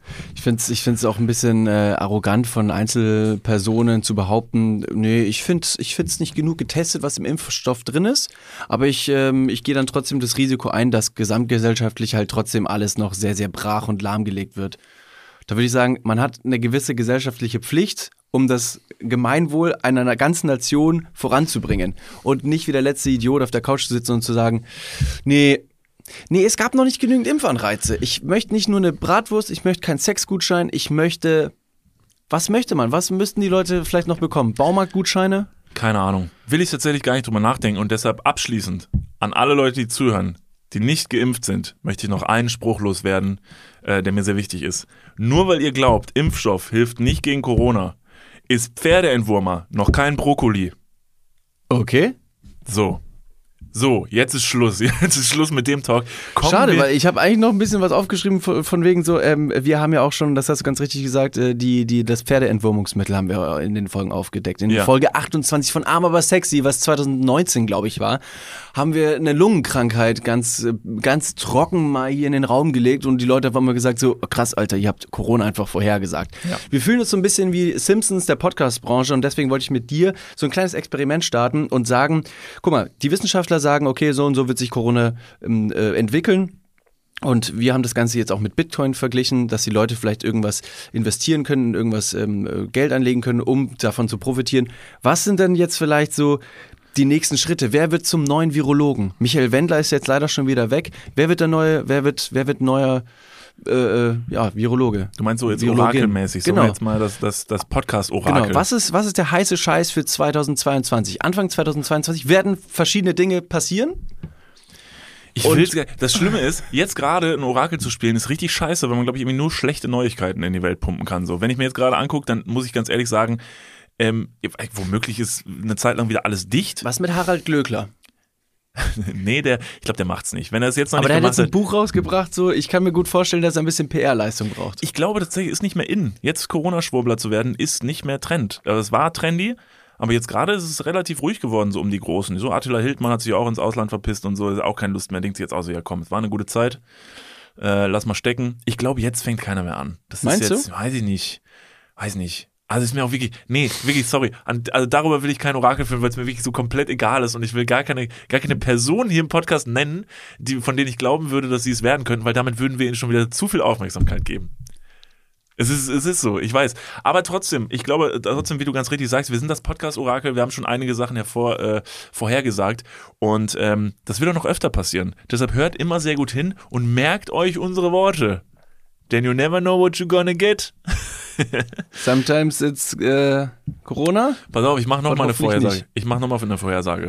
Ich finde es ich find's auch ein bisschen äh, arrogant von Einzelpersonen zu behaupten, nee, ich finde es ich find's nicht genug getestet, was im Impfstoff drin ist, aber ich, ähm, ich gehe dann trotzdem das Risiko ein, dass gesamtgesellschaftlich halt trotzdem alles noch sehr, sehr brach und lahmgelegt wird. Da würde ich sagen, man hat eine gewisse gesellschaftliche Pflicht, um das Gemeinwohl einer ganzen Nation voranzubringen und nicht wie der letzte Idiot auf der Couch zu sitzen und zu sagen, nee, Nee, es gab noch nicht genügend Impfanreize. Ich möchte nicht nur eine Bratwurst, ich möchte keinen Sexgutschein, ich möchte... Was möchte man? Was müssten die Leute vielleicht noch bekommen? Baumarktgutscheine? Keine Ahnung. Will ich tatsächlich gar nicht drüber nachdenken und deshalb abschließend an alle Leute, die zuhören, die nicht geimpft sind, möchte ich noch einen Spruch loswerden, äh, der mir sehr wichtig ist. Nur weil ihr glaubt, Impfstoff hilft nicht gegen Corona, ist Pferdeentwurmer noch kein Brokkoli. Okay. So. So, jetzt ist Schluss. Jetzt ist Schluss mit dem Talk. Kommen Schade, wir- weil ich habe eigentlich noch ein bisschen was aufgeschrieben von, von wegen so, ähm, wir haben ja auch schon, das hast du ganz richtig gesagt, äh, die, die, das Pferdeentwurmungsmittel haben wir in den Folgen aufgedeckt. In Ja. Folge achtundzwanzig von Arm aber sexy, was zwanzig neunzehn, glaube ich, war, haben wir eine Lungenkrankheit ganz, äh, ganz trocken mal hier in den Raum gelegt und die Leute haben immer gesagt so, oh, krass, Alter, ihr habt Corona einfach vorhergesagt. Ja. Wir fühlen uns so ein bisschen wie Simpsons der Podcast-Branche und deswegen wollte ich mit dir so ein kleines Experiment starten und sagen, guck mal, die Wissenschaftler sagen, okay, so und so wird sich Corona ähm, äh, entwickeln. Und wir haben das Ganze jetzt auch mit Bitcoin verglichen, dass die Leute vielleicht irgendwas investieren können, irgendwas ähm, äh, Geld anlegen können, um davon zu profitieren. Was sind denn jetzt vielleicht so die nächsten Schritte? Wer wird zum neuen Virologen? Michael Wendler ist jetzt leider schon wieder weg. Wer wird der neue, wer wird, wer wird neuer äh, ja, Virologe? Du meinst so jetzt Virologin. orakelmäßig, so Genau. jetzt mal das, das, das Podcast-Orakel. Genau, was ist, was ist der heiße Scheiß für zweitausendzweiundzwanzig? Anfang zweitausendzweiundzwanzig werden verschiedene Dinge passieren. Ich Und- will's, gar- das Schlimme ist, jetzt gerade ein Orakel zu spielen, ist richtig scheiße, weil man, glaube ich, irgendwie nur schlechte Neuigkeiten in die Welt pumpen kann. So, wenn ich mir jetzt gerade angucke, dann muss ich ganz ehrlich sagen, ähm, womöglich ist eine Zeit lang wieder alles dicht. Was mit Harald Glöckler? Nee, der, ich glaube, der macht's nicht. Wenn er es jetzt noch Aber nicht der hat gemacht jetzt ein hat. Buch rausgebracht, so, ich kann mir gut vorstellen, dass er ein bisschen P R-Leistung braucht. Ich glaube tatsächlich, ist nicht mehr in. Jetzt Corona-Schwurbler zu werden, ist nicht mehr Trend. Also es war trendy, aber jetzt gerade ist es relativ ruhig geworden, so um die Großen. So Attila Hildmann hat sich auch ins Ausland verpisst und so, ist auch keine Lust mehr. Denkt sich jetzt auch so, ja komm, es war eine gute Zeit. Äh, lass mal stecken. Ich glaube, jetzt fängt keiner mehr an. Das Meinst ist jetzt, du? weiß ich nicht. Weiß nicht. Also ist mir auch wirklich, nee, wirklich, sorry. An, also darüber will ich kein Orakel führen, weil es mir wirklich so komplett egal ist und ich will gar keine, gar keine Person hier im Podcast nennen, die, von denen ich glauben würde, dass sie es werden könnten, weil damit würden wir ihnen schon wieder zu viel Aufmerksamkeit geben. Es ist, es ist so, ich weiß. Aber trotzdem, ich glaube, trotzdem, wie du ganz richtig sagst, wir sind das Podcast-Orakel, wir haben schon einige Sachen hervor, äh, vorhergesagt und ähm, das wird auch noch öfter passieren. Deshalb hört immer sehr gut hin und merkt euch unsere Worte. Denn you never know what you're gonna get. Sometimes it's äh, Corona. Pass auf, ich mache Und nochmal eine hoffentlich Vorhersage. nicht. Ich mache nochmal eine Vorhersage.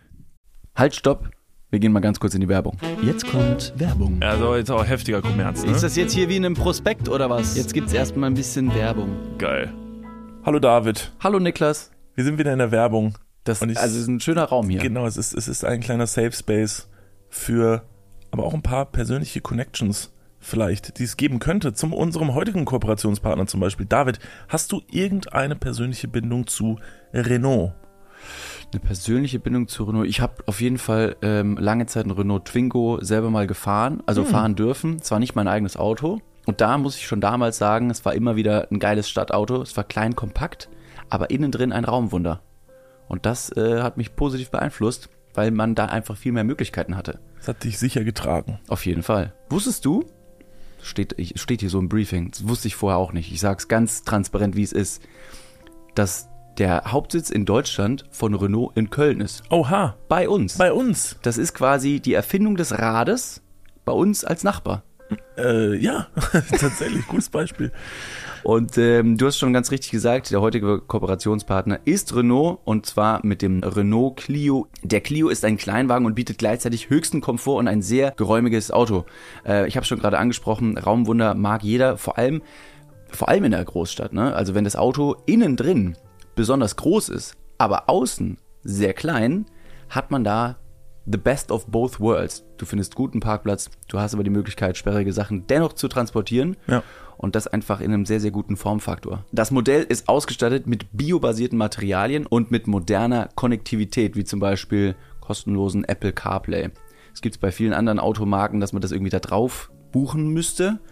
Halt, stopp. Wir gehen mal ganz kurz in die Werbung. Jetzt kommt Werbung. Also jetzt auch heftiger Kommerz, ne? Ist das jetzt hier wie in einem Prospekt oder was? Jetzt gibt's erstmal ein bisschen Werbung. Geil. Hallo David, Hallo Niklas. wir sind wieder in der Werbung. Das, Und ich- also es ist ein schöner Raum hier. Genau, es ist, es ist ein kleiner Safe Space für aber auch ein paar persönliche Connections vielleicht, die es geben könnte zu unserem heutigen Kooperationspartner zum Beispiel. David, hast du irgendeine persönliche Bindung zu Renault? Eine persönliche Bindung zu Renault. Ich habe auf jeden Fall ähm, lange Zeit einen Renault Twingo selber mal gefahren, also Hm. fahren dürfen. Es war nicht mein eigenes Auto. Und da muss ich schon damals sagen, es war immer wieder ein geiles Stadtauto. Es war klein, kompakt, aber innen drin ein Raumwunder. Und das äh, hat mich positiv beeinflusst, weil man da einfach viel mehr Möglichkeiten hatte. Das hat dich sicher getragen. Auf jeden Fall. Wusstest du, steht, ich- steht hier so im Briefing, das wusste ich vorher auch nicht, ich sag's ganz transparent, wie es ist, dass der Hauptsitz in Deutschland von Renault in Köln ist. Oha, Bei uns. bei uns. Das ist quasi die Erfindung des Rades bei uns als Nachbar. Äh, ja, tatsächlich, gutes Beispiel. Und ähm, du hast schon ganz richtig gesagt, der heutige Kooperationspartner ist Renault und zwar mit dem Renault Clio. Der Clio ist ein Kleinwagen und bietet gleichzeitig höchsten Komfort und ein sehr geräumiges Auto. Äh, ich habe schon gerade angesprochen, Raumwunder mag jeder, vor allem, vor allem in der Großstadt. Ne? Also wenn das Auto innen drin besonders groß ist, aber außen sehr klein, hat man da the best of both worlds. Du findest guten Parkplatz, du hast aber die Möglichkeit, sperrige Sachen dennoch zu transportieren. Ja. Und das einfach in einem sehr, sehr guten Formfaktor. Das Modell ist ausgestattet mit biobasierten Materialien und mit moderner Konnektivität, wie zum Beispiel kostenlosen Apple CarPlay. Es gibt es bei vielen anderen Automarken, dass man das irgendwie da drauf buchen müsste.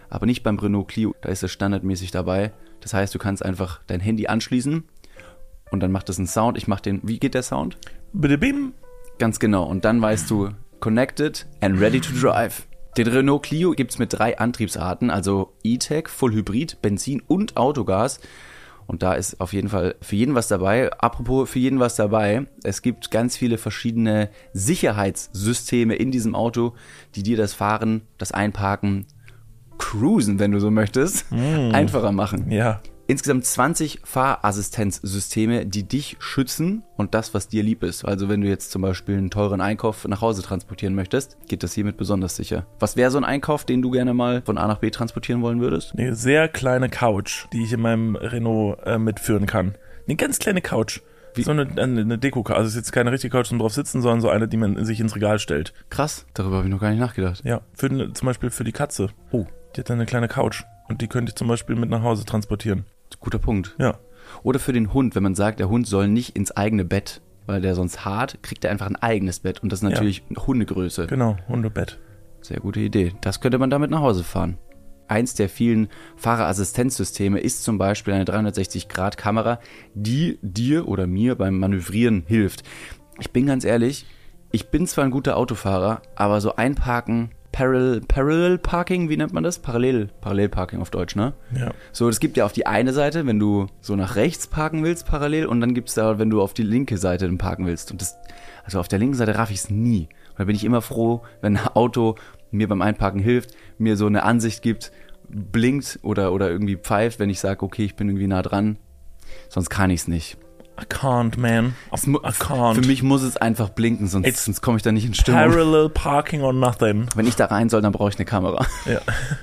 aber nicht beim Renault Clio. Da ist es standardmäßig dabei. Das heißt, du kannst einfach dein Handy anschließen und dann macht es einen Sound. Ich mach den, wie geht der Sound? Bitte bim. Ganz genau. Und dann weißt du, connected and ready to drive. Den Renault Clio gibt es mit drei Antriebsarten, also E-Tech, Full Hybrid, Benzin und Autogas. Und da ist auf jeden Fall für jeden was dabei. Apropos für jeden was dabei, es gibt ganz viele verschiedene Sicherheitssysteme in diesem Auto, die dir das Fahren, das Einparken, Cruisen, wenn du so möchtest, mm. einfacher machen. Ja. Insgesamt zwanzig Fahrassistenzsysteme, die dich schützen und das, was dir lieb ist. Also wenn du jetzt zum Beispiel einen teuren Einkauf nach Hause transportieren möchtest, geht das hiermit besonders sicher. Was wäre so ein Einkauf, den du gerne mal von A nach B transportieren wollen würdest? Eine sehr kleine Couch, die ich in meinem Renault äh, mitführen kann. Eine ganz kleine Couch. Wie? So eine, eine Deko-Couch. Also es ist jetzt keine richtige Couch zum drauf sitzen, sondern so eine, die man sich ins Regal stellt. Krass, darüber habe ich noch gar nicht nachgedacht. Ja, für, zum Beispiel für die Katze. Oh. Die hat dann eine kleine Couch und die könnte ich zum Beispiel mit nach Hause transportieren. Guter Punkt. Ja. Oder für den Hund, wenn man sagt, der Hund soll nicht ins eigene Bett, weil der sonst hart, kriegt er einfach ein eigenes Bett. Und das ist natürlich ja. Hundegröße. Genau, Hundebett. Sehr gute Idee. Das könnte man damit nach Hause fahren. Eins der vielen Fahrerassistenzsysteme ist zum Beispiel eine dreihundertsechzig Grad Kamera, die dir oder mir beim Manövrieren hilft. Ich bin ganz ehrlich, ich bin zwar ein guter Autofahrer, aber so einparken... Parallel, Parallel Parking, wie nennt man das? Parallel, Parallelparking auf Deutsch, ne? Ja. So, es gibt ja auf die eine Seite, wenn du so nach rechts parken willst, parallel, und dann gibt es da, wenn du auf die linke Seite dann parken willst. Und das, also auf der linken Seite raff ich es nie. Und da bin ich immer froh, wenn ein Auto mir beim Einparken hilft, mir so eine Ansicht gibt, blinkt oder, oder irgendwie pfeift, wenn ich sage, okay, ich bin irgendwie nah dran. Sonst kann ich es nicht. I can't, man. I can't. Für mich muss es einfach blinken, sonst, sonst komme ich da nicht in Stimmung. Parallel parking or nothing. Wenn ich da rein soll, dann brauche ich eine Kamera. Ja.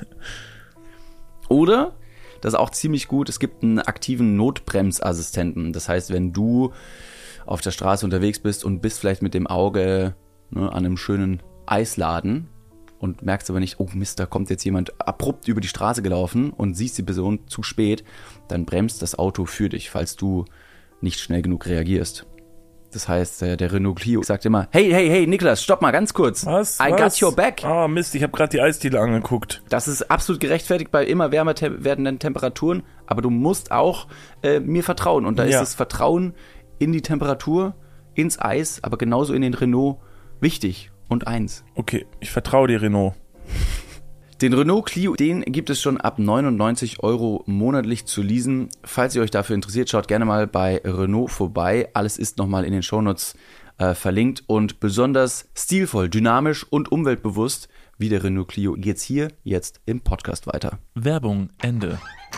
Oder, das ist auch ziemlich gut, es gibt einen aktiven Notbremsassistenten. Das heißt, wenn du auf der Straße unterwegs bist und bist vielleicht mit dem Auge ne, an einem schönen Eisladen und merkst aber nicht, oh Mist, da kommt jetzt jemand abrupt über die Straße gelaufen und siehst die Person zu spät, dann bremst das Auto für dich, falls du nicht schnell genug reagierst. Das heißt, der Renault Clio sagt immer, hey, hey, hey, Niklas, stopp mal ganz kurz. Was? I Was? got your back. Ah, Mist, ich habe gerade die Eisdiele angeguckt. Das ist absolut gerechtfertigt bei immer wärmer te- werdenden Temperaturen, aber du musst auch äh, mir vertrauen. Und da ja. ist das Vertrauen in die Temperatur, ins Eis, aber genauso in den Renault wichtig und eins. Okay, ich vertraue dir, Renault. Den Renault Clio, den gibt es schon ab neunundneunzig Euro monatlich zu leasen. Falls ihr euch dafür interessiert, schaut gerne mal bei Renault vorbei. Alles ist nochmal in den Shownotes äh, verlinkt. Und besonders stilvoll, dynamisch und umweltbewusst wie der Renault Clio geht's hier jetzt im Podcast weiter. Werbung, Ende.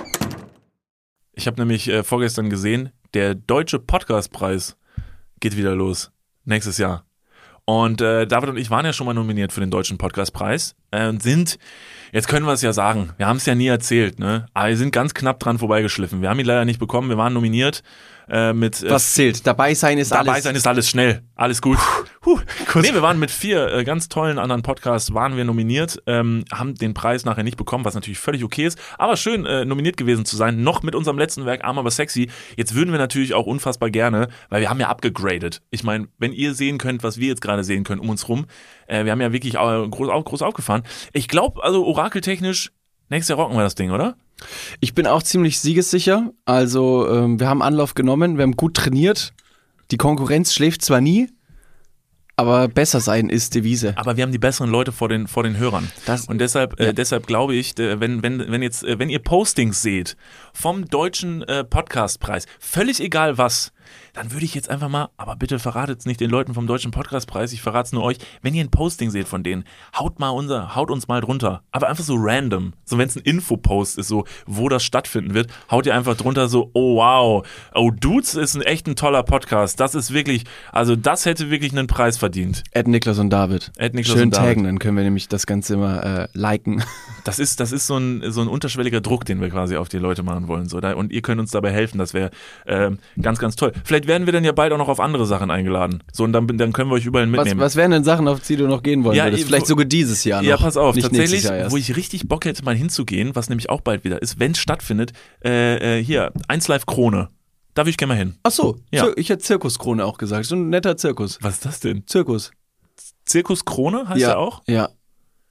Ich habe nämlich äh, vorgestern gesehen, der Deutsche Podcastpreis geht wieder los. Nächstes Jahr. Und äh, David und ich waren ja schon mal nominiert für den Deutschen Podcastpreis äh, und sind, jetzt können wir es ja sagen, wir haben es ja nie erzählt, ne? Aber wir sind ganz knapp dran vorbeigeschliffen. Wir haben ihn leider nicht bekommen, wir waren nominiert äh, mit... Äh, Was zählt? Dabei sein ist dabei alles... Dabei sein ist alles schnell, alles gut. Puh, nee, wir waren mit vier äh, ganz tollen anderen Podcasts, waren wir nominiert, ähm, haben den Preis nachher nicht bekommen, was natürlich völlig okay ist, aber schön äh, nominiert gewesen zu sein, noch mit unserem letzten Werk Arm aber sexy. Jetzt würden wir natürlich auch unfassbar gerne, weil wir haben ja abgegradet. Ich meine, wenn ihr sehen könnt, was wir jetzt gerade sehen können um uns rum, äh, wir haben ja wirklich äh, groß, groß aufgefahren. Ich glaube, also orakeltechnisch, nächstes Jahr rocken wir das Ding, oder? Ich bin auch ziemlich siegessicher. Also ähm, wir haben Anlauf genommen, wir haben gut trainiert. Die Konkurrenz schläft zwar nie, aber besser sein ist Devise. Aber wir haben die besseren Leute vor den, vor den Hörern. Das, und deshalb, ja. äh, deshalb glaube ich, wenn, wenn, wenn, jetzt, wenn ihr Postings seht vom Deutschen äh, Podcastpreis, völlig egal was, dann würde ich jetzt einfach mal, aber bitte verratet es nicht den Leuten vom Deutschen Podcastpreis, ich verrate es nur euch, wenn ihr ein Posting seht von denen, haut mal unser, haut uns mal drunter, aber einfach so random, so wenn es ein Infopost ist, so wo das stattfinden wird, haut ihr einfach drunter so, oh wow, oh Dudes ist ein echt ein toller Podcast, das ist wirklich, also das hätte wirklich einen Preis verdient. Ed Niklas und David. Ed Niklas Schön und David. Taggen, dann können wir nämlich das Ganze immer äh, liken. Das ist, das ist so ein, so ein unterschwelliger Druck, den wir quasi auf die Leute machen wollen, so, und ihr könnt uns dabei helfen, das wäre äh, ganz, ganz toll. Vielleicht werden wir dann ja bald auch noch auf andere Sachen eingeladen. So, und dann, dann können wir euch überall mitnehmen. Was, was wären denn Sachen, auf die du noch gehen wollen ja, würdest? Vielleicht sogar dieses Jahr noch. Ja, pass auf. Nicht tatsächlich, Jahr wo ich richtig Bock hätte, mal hinzugehen, was nämlich auch bald wieder ist, wenn es stattfindet, äh, äh, hier, eins Live Krone. Da würde ich gerne mal hin. Ach so, ja. Ich hätte Zirkuskrone auch gesagt. So ein netter Zirkus. Was ist das denn? Zirkus. Zirkus Krone heißt ja, der auch? Ja.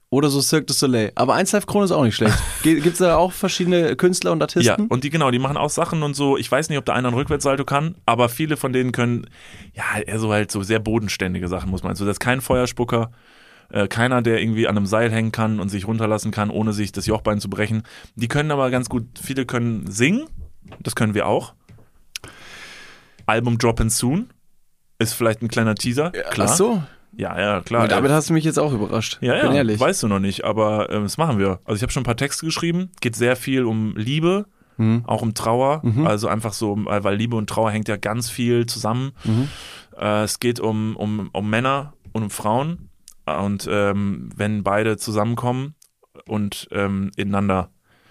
Oder so Cirque du Soleil. Aber eins Live Krone ist auch nicht schlecht. Gibt es da auch verschiedene Künstler und Artisten? Ja, und die genau, die machen auch Sachen und so. Ich weiß nicht, ob der eine einen Rückwärtssalto kann, aber viele von denen können, ja, eher so halt so sehr bodenständige Sachen, muss man. Also das ist kein Feuerspucker, äh, keiner, der irgendwie an einem Seil hängen kann und sich runterlassen kann, ohne sich das Jochbein zu brechen. Die können aber ganz gut, viele können singen, das können wir auch. Album Droppin' Soon ist vielleicht ein kleiner Teaser, Ja, klar. Ach so. Ja, ja, klar. Und damit hast du mich jetzt auch überrascht. Ja, Bin ja, ehrlich. weißt du noch nicht, aber ähm, das machen wir. Also ich habe schon ein paar Texte geschrieben, geht sehr viel um Liebe, Mhm. auch um Trauer, Mhm. also einfach so, weil Liebe und Trauer hängt ja ganz viel zusammen. Mhm. Äh, es geht um, um, um Männer und um Frauen und ähm, wenn beide zusammenkommen und ähm, ineinander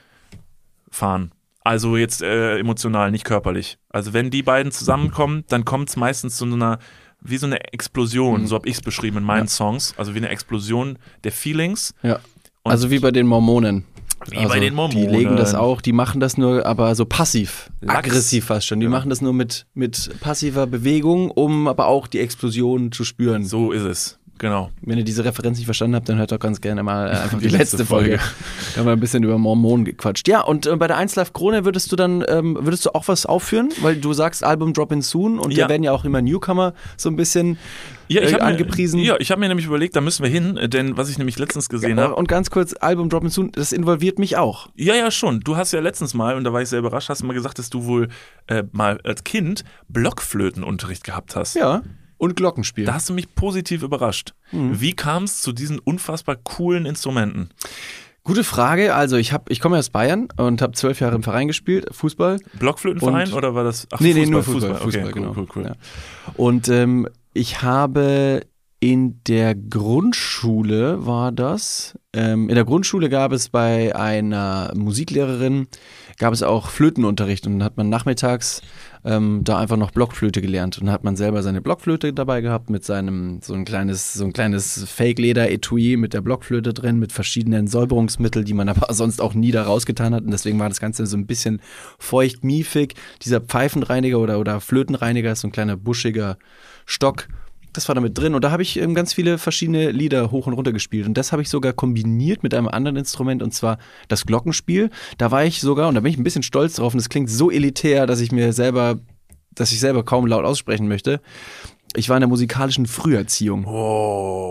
fahren. Also jetzt äh, emotional, nicht körperlich. Also wenn die beiden zusammenkommen, dann kommt es meistens zu so einer, wie so eine Explosion, Mhm. so habe ich es beschrieben in meinen Ja. Songs, also wie eine Explosion der Feelings. Ja. Und Also wie bei den Mormonen. Wie also bei den Mormonen. Die legen das auch, die machen das nur, aber so passiv, Lachs. aggressiv fast schon. Die Ja. machen das nur mit, mit passiver Bewegung, um aber auch die Explosion zu spüren. So ist es, genau. Wenn ihr diese Referenz nicht verstanden habt, dann hört doch ganz gerne mal äh, einfach die, Die letzte, letzte Folge. Folge. Da haben wir ein bisschen über Mormonen gequatscht. Ja, und äh, bei der eins Live Krone würdest du dann, ähm, würdest du auch was aufführen? Weil du sagst Album Droppin' Soon und Ja. da werden ja auch immer Newcomer so ein bisschen Ja, ich äh, habe angepriesen. Mir, ja, ich habe mir nämlich überlegt, da müssen wir hin, äh, denn was ich nämlich letztens gesehen Ja, habe. und ganz kurz, Album Droppin' Soon, das involviert mich auch. Ja, ja, schon. Du hast ja letztens mal, und da war ich sehr überrascht, hast du mal gesagt, dass du wohl äh, mal als Kind Blockflötenunterricht gehabt hast. Ja. Und Glockenspiel. Da hast du mich positiv überrascht. Mhm. Wie kam es zu diesen unfassbar coolen Instrumenten? Gute Frage. Also ich habe, ich komme aus Bayern und habe zwölf Jahre im Verein gespielt, Fußball. Blockflötenverein Und- oder war das? Ach, nee, nee, Fußball, nur Fußball. Fußball. Okay, genau. cool, cool, cool. Ja. Und ähm, ich habe in der Grundschule, war das, ähm, in der Grundschule gab es bei einer Musiklehrerin, gab es auch Flötenunterricht und dann hat man nachmittags ähm, da einfach noch Blockflöte gelernt und dann hat man selber seine Blockflöte dabei gehabt mit seinem, so ein kleines, so ein kleines Fake-Leder-Etui mit der Blockflöte drin, mit verschiedenen Säuberungsmitteln, die man aber sonst auch nie da rausgetan hat und deswegen war das Ganze so ein bisschen feucht-miefig. Dieser Pfeifenreiniger oder, oder Flötenreiniger ist so ein kleiner buschiger Stock. Das war da mit drin und da habe ich ähm, ganz viele verschiedene Lieder hoch und runter gespielt und das habe ich sogar kombiniert mit einem anderen Instrument und zwar das Glockenspiel. Da war ich sogar, und da bin ich ein bisschen stolz drauf und es klingt so elitär, dass ich mir selber, dass ich selber kaum laut aussprechen möchte. Ich war in der musikalischen Früherziehung. Oh,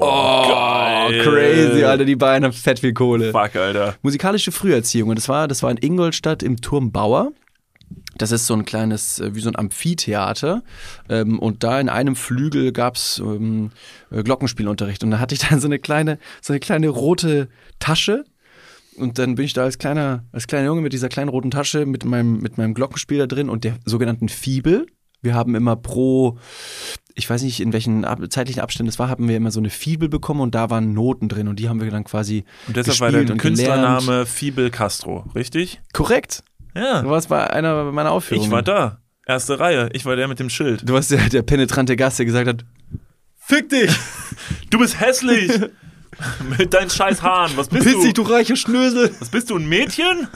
Oh, crazy, Alter, die Beine haben fett viel Kohle. Fuck, Alter. Musikalische Früherziehung und das war, das war in Ingolstadt im Turm Bauer. Das ist so ein kleines, äh, wie so ein Amphitheater. Ähm, und da in einem Flügel gab's ähm, äh, Glockenspielunterricht. Und da hatte ich dann so eine kleine, so eine kleine rote Tasche. Und dann bin ich da als kleiner, als kleiner Junge mit dieser kleinen roten Tasche mit meinem, mit meinem Glockenspiel da drin und der sogenannten Fibel. Wir haben immer pro, ich weiß nicht, in welchen ab, zeitlichen Abständen es war, haben wir immer so eine Fibel bekommen und da waren Noten drin und die haben wir dann quasi Und deshalb war gespielt der und Künstlername gelernt. Fibel Castro, richtig? Korrekt. Ja. Du warst bei einer meiner Aufführungen. Ich war da. Erste Reihe. Ich war der mit dem Schild. Du warst der, der penetrante Gast, der gesagt hat, fick dich, Du bist hässlich. Mit deinen scheiß Haaren. Was bist piss du? dich, du reiche Schnösel. Was bist du, ein Mädchen?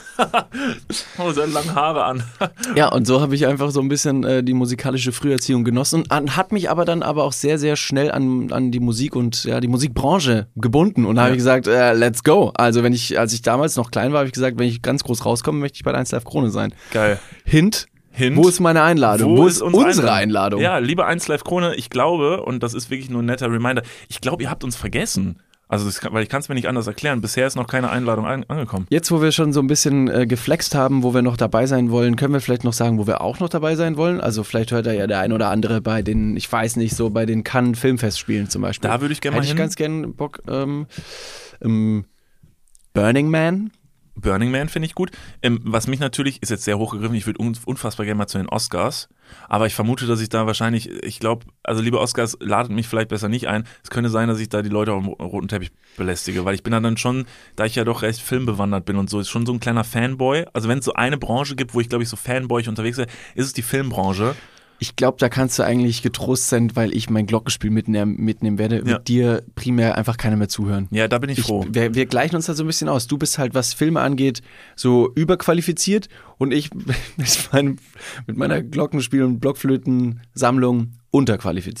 Oh, so lange Haare an. Ja, und so habe ich einfach so ein bisschen äh, die musikalische Früherziehung genossen und an, hat mich aber dann aber auch sehr, sehr schnell an, an die Musik und ja, die Musikbranche gebunden. Und da habe Ja. ich gesagt, äh, let's go. Also wenn ich, als ich damals noch klein war, habe ich gesagt, wenn ich ganz groß rauskomme, möchte ich bei der eins Live Krone sein. Geil. Hint, Hint. wo ist meine Einladung? Wo, ist unsere unsere Einladung? Ja, liebe eins Live Krone, ich glaube, und das ist wirklich nur ein netter Reminder, ich glaube, ihr habt uns vergessen. Also, das kann, weil ich kann es mir nicht anders erklären. Bisher ist noch keine Einladung an, angekommen. Jetzt, wo wir schon so ein bisschen äh, geflext haben, wo wir noch dabei sein wollen, können wir vielleicht noch sagen, wo wir auch noch dabei sein wollen? Also vielleicht hört da ja der ein oder andere bei den, ich weiß nicht, so bei den Cannes Filmfestspielen zum Beispiel. Da würde ich gerne mal Hätte ich hin. ganz gerne Bock. Ähm, ähm, Burning Man. Burning Man finde ich gut. Ähm, was mich natürlich, ist jetzt sehr hochgegriffen, ich würde un unfassbar gerne mal zu den Oscars, aber ich vermute, dass ich da wahrscheinlich, ich glaube, also liebe Oscars, ladet mich vielleicht besser nicht ein. Es könnte sein, dass ich da die Leute auf dem roten Teppich belästige, weil ich bin da dann schon, da ich ja doch recht filmbewandert bin und so, ist schon so ein kleiner Fanboy. Also wenn es so eine Branche gibt, wo ich glaube ich so Fanboy unterwegs bin, ist es die Filmbranche. Ich glaube, da kannst du eigentlich getrost sein, weil ich mein Glockenspiel mitnehmen, mitnehmen werde. Ja. Wird dir primär einfach keiner mehr zuhören. Ja, da bin ich Ich, froh. wir, wir gleichen uns da so ein bisschen aus. Du bist halt, was Filme angeht, so überqualifiziert und ich mit, meinem, mit meiner Glockenspiel- und Blockflöten-Sammlung unterqualifiziert.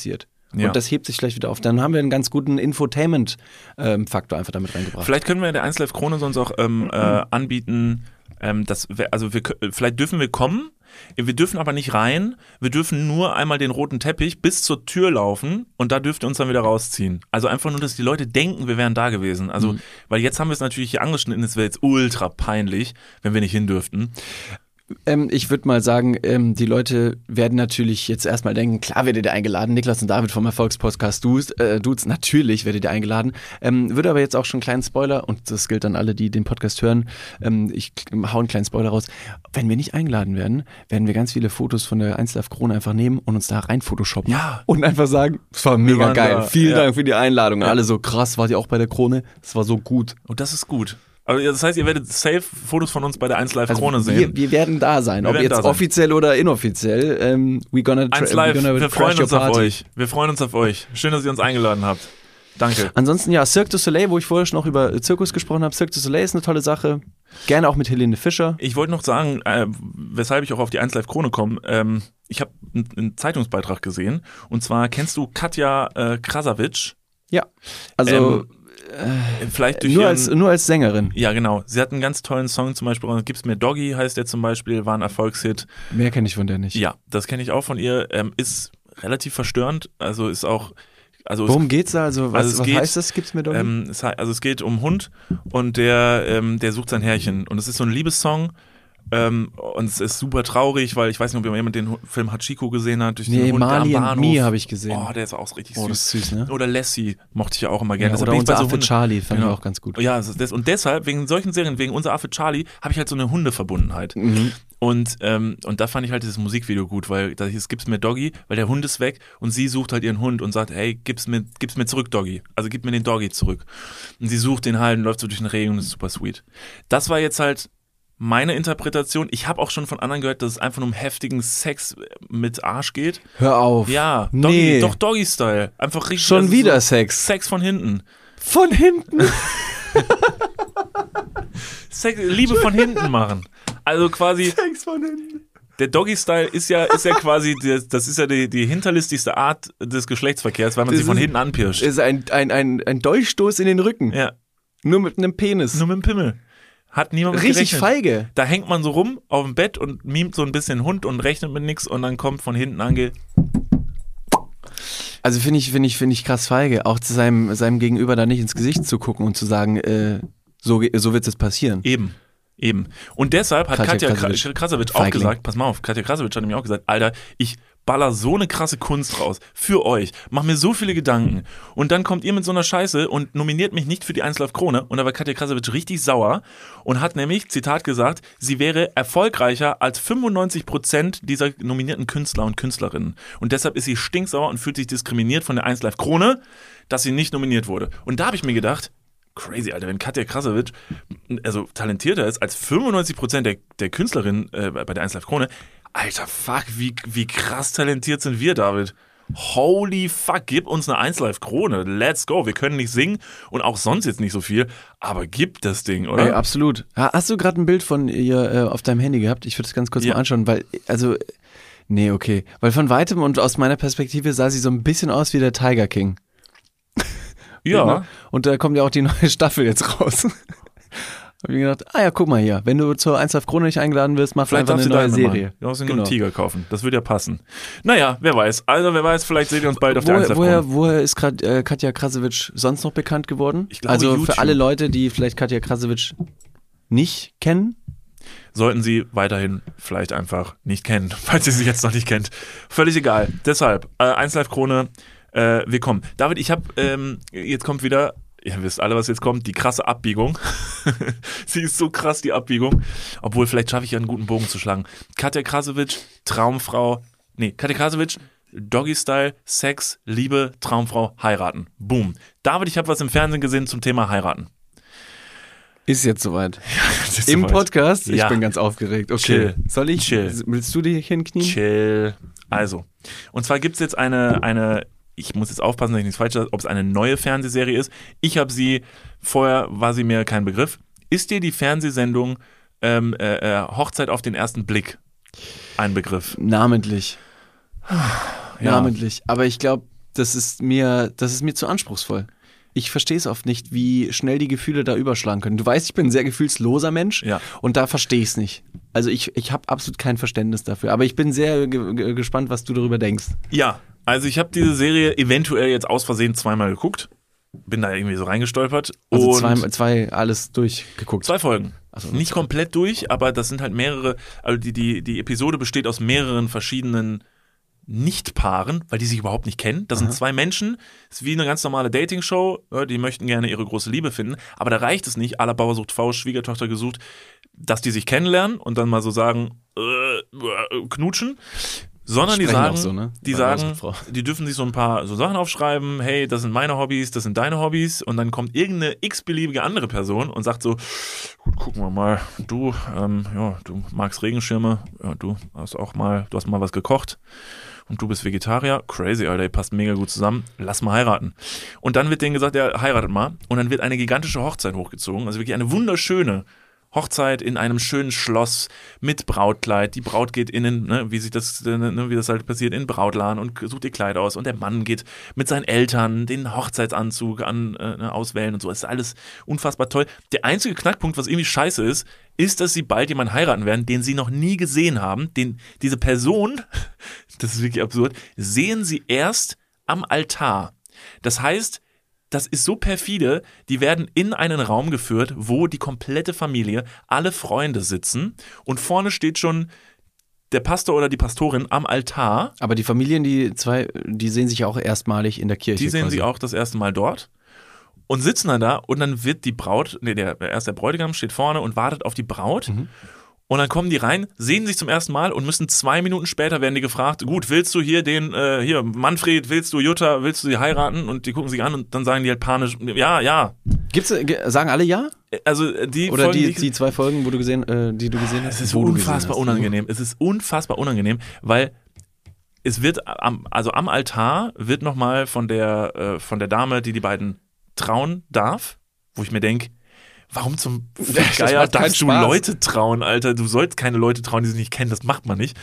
Ja. Und das hebt sich gleich wieder auf. Dann haben wir einen ganz guten Infotainment-Faktor einfach damit reingebracht. Vielleicht können wir in der eins Live Krone sonst auch ähm, äh, anbieten, ähm, dass wir, also wir, vielleicht dürfen wir kommen, wir dürfen aber nicht rein, wir dürfen nur einmal den roten Teppich bis zur Tür laufen und da dürft ihr uns dann wieder rausziehen. Also einfach nur, dass die Leute denken, wir wären da gewesen. Also, mhm. weil jetzt haben wir es natürlich hier angeschnitten, es wäre jetzt ultra peinlich, wenn wir nicht hin dürften. Ähm, ich würde mal sagen, ähm, die Leute werden natürlich jetzt erstmal denken, klar werdet ihr eingeladen, Niklas und David vom Erfolgspodcast Dudes, äh, Dudes natürlich werdet ihr eingeladen. Ähm, würde aber jetzt auch schon einen kleinen Spoiler, und das gilt an alle, die den Podcast hören, ähm, ich hau einen kleinen Spoiler raus. Wenn wir nicht eingeladen werden, werden wir ganz viele Fotos von der eins Live Krone einfach nehmen und uns da rein photoshoppen. Ja. Und einfach sagen, es war mega geil, da, vielen ja. Dank für die Einladung. Ja. Alle so krass, wart ihr auch bei der Krone? Das war so gut. Und das ist gut. Aber das heißt, ihr werdet safe Fotos von uns bei der eins Live Krone also sehen. Wir, wir werden da sein, wir ob jetzt da sein. offiziell oder inoffiziell. Ähm, we gonna tra- eins Live, we gonna wir freuen crash uns your auf party. euch. Wir freuen uns auf euch. Schön, dass ihr uns eingeladen habt. Danke. Ansonsten ja, Cirque du Soleil, wo ich vorher schon noch über Zirkus gesprochen habe. Cirque du Soleil ist eine tolle Sache. Gerne auch mit Helene Fischer. Ich wollte noch sagen, äh, weshalb ich auch auf die eins Live Krone komme. Ähm, ich habe einen, einen Zeitungsbeitrag gesehen. Und zwar kennst du Katja äh, Krasavic? Ja, also Ähm, Vielleicht durch nur, ihren, als, nur als Sängerin. Ja, genau. Sie hat einen ganz tollen Song, zum Beispiel Gib's mir Doggy heißt der zum Beispiel, war ein Erfolgshit. Mehr kenne ich von der nicht. Ja, das kenne ich auch von ihr. Ähm, ist relativ verstörend, also ist auch. Also Worum es, geht's da? Also was, also es was geht, heißt das? Gibt's mir doch nicht? ähm, es, also es geht um einen Hund und der, ähm, der sucht sein Herrchen. Und es ist so ein Liebessong. Ähm, und es ist super traurig, weil ich weiß nicht, ob jemand den Film Hachiko gesehen hat. Durch Nee, den Hund Marley am and Bahnhof. Me habe ich gesehen. Oh, der ist auch richtig Oh, süß. das ist süß, ne? Oder Lassie mochte ich ja auch immer gerne. Ja, Deshalb oder bin ich bei unser so Affe Hunde- Charlie fand Genau. ich auch ganz gut. Ja, das ist, und deshalb, wegen solchen Serien, wegen unser Affe Charlie, habe ich halt so eine Hundeverbundenheit. Mhm. Und, ähm, und da fand ich halt dieses Musikvideo gut, weil da hieß, gib's mir Doggy, weil der Hund ist weg und sie sucht halt ihren Hund und sagt, hey, gib's mir, gib's mir zurück, Doggy. Also gib mir den Doggy zurück. Und sie sucht den halt und läuft so durch den Regen und ist super sweet. Das war jetzt halt meine Interpretation. Ich habe auch schon von anderen gehört, dass es einfach nur um heftigen Sex mit Arsch geht. Hör auf. Ja, Doggy, Nee. doch Doggy-Style. Einfach richtig. Schon also wieder so Sex. Sex von hinten. Von hinten. Sex, Liebe von hinten machen. Also quasi, Sex von hinten. der Doggy-Style ist ja, ist ja quasi, die, das ist ja die, die hinterlistigste Art des Geschlechtsverkehrs, weil man Das sie von ist- hinten anpirscht. Ist ein, ein, ein, ein Dolchstoß in den Rücken. Ja, Nur mit einem Penis. nur mit dem Pimmel. Hat niemand mit Richtig gerechnet. feige. Da hängt man so rum auf dem Bett und mimt so ein bisschen Hund und rechnet mit nix und dann kommt von hinten ange... Also finde ich, finde ich, finde ich krass feige, auch zu seinem, seinem Gegenüber da nicht ins Gesicht zu gucken und zu sagen, äh, so, ge- so wird es jetzt passieren. Eben, eben. Und deshalb hat Katja Katja Krasavic. Krasavic auch Feigling. gesagt, pass mal auf, Katja Krasavic hat nämlich auch gesagt, Alter, ich baller so eine krasse Kunst raus für euch, mach mir so viele Gedanken und dann kommt ihr mit so einer Scheiße und nominiert mich nicht für die eins Live Krone und da war Katja Krasavic richtig sauer und hat nämlich, Zitat gesagt, sie wäre erfolgreicher als fünfundneunzig Prozent dieser nominierten Künstler und Künstlerinnen und deshalb ist sie stinksauer und fühlt sich diskriminiert von der eins Live Krone, dass sie nicht nominiert wurde. Und da habe ich mir gedacht, crazy, Alter, wenn Katja Krasavic also talentierter ist als fünfundneunzig Prozent der, der Künstlerinnen äh, bei der eins Live Krone, Alter, fuck, wie, wie krass talentiert sind wir, David. Holy fuck, gib uns eine eins Live Krone, let's go. Wir können nicht singen und auch sonst jetzt nicht so viel, aber gib das Ding, oder? Ey, absolut. Ha- Hast du gerade ein Bild von ihr äh, auf deinem Handy gehabt? Ich würde es ganz kurz Ja. mal anschauen, weil, also, nee, okay. Weil von weitem und aus meiner Perspektive sah sie so ein bisschen aus wie der Tiger King. Ja. Und da kommt ja auch die neue Staffel jetzt raus. Hab ich mir gedacht, ah ja, guck mal hier, wenn du zur eins Live Krone nicht eingeladen wirst, mach Vielleicht einfach darfst eine du neue da Serie. Serie. Du darfst dir Genau. einen Tiger kaufen. Das würde ja passen. Naja, wer weiß. Also, wer weiß, vielleicht seht ihr uns bald auf der eins Woher, Live woher, Krone. woher ist grad, äh, Katja Krasavic sonst noch bekannt geworden? Ich glaube, also YouTube. für alle Leute, die vielleicht Katja Krasavic nicht kennen. Sollten sie weiterhin vielleicht einfach nicht kennen, falls ihr sie jetzt noch nicht kennt. Völlig egal. Deshalb, äh, eins Live Krone, äh, wir kommen. David, ich habe, ähm, jetzt kommt wieder, ihr wisst alle, was jetzt kommt, die krasse Abbiegung. Sie ist so krass, die Abbiegung. Obwohl, vielleicht schaffe ich ja einen guten Bogen zu schlagen. Katja Krasavic, Traumfrau, nee, Katja Krasavic, Doggy-Style, Sex, Liebe, Traumfrau, heiraten. Boom. David, ich habe was im Fernsehen gesehen zum Thema heiraten. Ist jetzt soweit. Das ist Im soweit. Podcast? Ich Ja. bin ganz aufgeregt. Okay. Chill. Soll ich? Chill. Willst du dich hinknien? Chill. Also, und zwar gibt es jetzt eine, eine, ich muss jetzt aufpassen, dass ich nichts falsch sage, ob es eine neue Fernsehserie ist. Ich habe sie, vorher war sie mir kein Begriff. Ist dir die Fernsehsendung ähm, äh, äh, Hochzeit auf den ersten Blick ein Begriff? Namentlich. Ja. Namentlich. Aber ich glaube, das ist mir, das ist mir zu anspruchsvoll. Ich verstehe es oft nicht, wie schnell die Gefühle da überschlagen können. Du weißt, ich bin ein sehr gefühlsloser Mensch Ja. und da verstehe ich es nicht. Also ich, ich habe absolut kein Verständnis dafür. Aber ich bin sehr ge- ge- gespannt, was du darüber denkst. Ja, also ich habe diese Serie eventuell jetzt aus Versehen zweimal geguckt. Bin da irgendwie so reingestolpert. Also und zwei, zwei alles durchgeguckt. Zwei Folgen. Ach so, Nicht komplett durch, aber das sind halt mehrere, also die, die, die Episode besteht aus mehreren verschiedenen Nicht-Paaren, weil die sich überhaupt nicht kennen. Das sind zwei Menschen, ist wie eine ganz normale Dating-Show, ja, die möchten gerne ihre große Liebe finden, aber da reicht es nicht, à la Bauer sucht Frau, Schwiegertochter gesucht, dass die sich kennenlernen und dann mal so sagen, äh, äh, knutschen, sondern die Sprechen sagen, auch so, ne? die Bei sagen, Bauer sucht Frau. die dürfen sich so ein paar so Sachen aufschreiben, hey, das sind meine Hobbys, das sind deine Hobbys und dann kommt irgendeine x-beliebige andere Person und sagt so, gut, gucken wir mal, du, ähm, ja, du magst Regenschirme, ja, du hast auch mal, du hast mal was gekocht und du bist Vegetarier, crazy, Alter, ihr passt mega gut zusammen, lass mal heiraten. Und dann wird denen gesagt, ja, heiratet mal und dann wird eine gigantische Hochzeit hochgezogen, also wirklich eine wunderschöne Hochzeit in einem schönen Schloss mit Brautkleid. Die Braut geht innen, ne, wie sich das, ne, wie das halt passiert, in den Brautladen und sucht ihr Kleid aus. Und der Mann geht mit seinen Eltern den Hochzeitsanzug an, äh, ne, auswählen und so. Es ist alles unfassbar toll. Der einzige Knackpunkt, was irgendwie scheiße ist, ist, dass sie bald jemanden heiraten werden, den sie noch nie gesehen haben. Den, diese Person, das ist wirklich absurd, sehen sie erst am Altar. Das heißt, das ist so perfide, die werden in einen Raum geführt, wo die komplette Familie, alle Freunde sitzen und vorne steht schon der Pastor oder die Pastorin am Altar. Aber die Familien, die zwei, die sehen sich ja auch erstmalig in der Kirche. Die sehen quasi. sie auch das erste Mal dort und sitzen dann da und dann wird die Braut, nee, der, erst der Bräutigam steht vorne und wartet auf die Braut. Mhm. Und dann kommen die rein, sehen sich zum ersten Mal und müssen zwei Minuten später werden die gefragt, gut, willst du hier den, äh, hier, Manfred, willst du Jutta, willst du sie heiraten? Und die gucken sich an und dann sagen die halt panisch, ja, ja. Gibt's, sagen alle ja? Also die Oder Folgen, die, die, die zwei Folgen, wo du gesehen, äh, die du gesehen hast? es ist wo du unfassbar gesehen hast. unangenehm. Es ist unfassbar unangenehm, weil es wird, am, also am Altar wird nochmal von der, äh, von der Dame, die die beiden trauen darf, wo ich mir denke, warum zum Geier darfst du Leute trauen, Alter? Du sollst keine Leute trauen, die sie nicht kennen, das macht man nicht.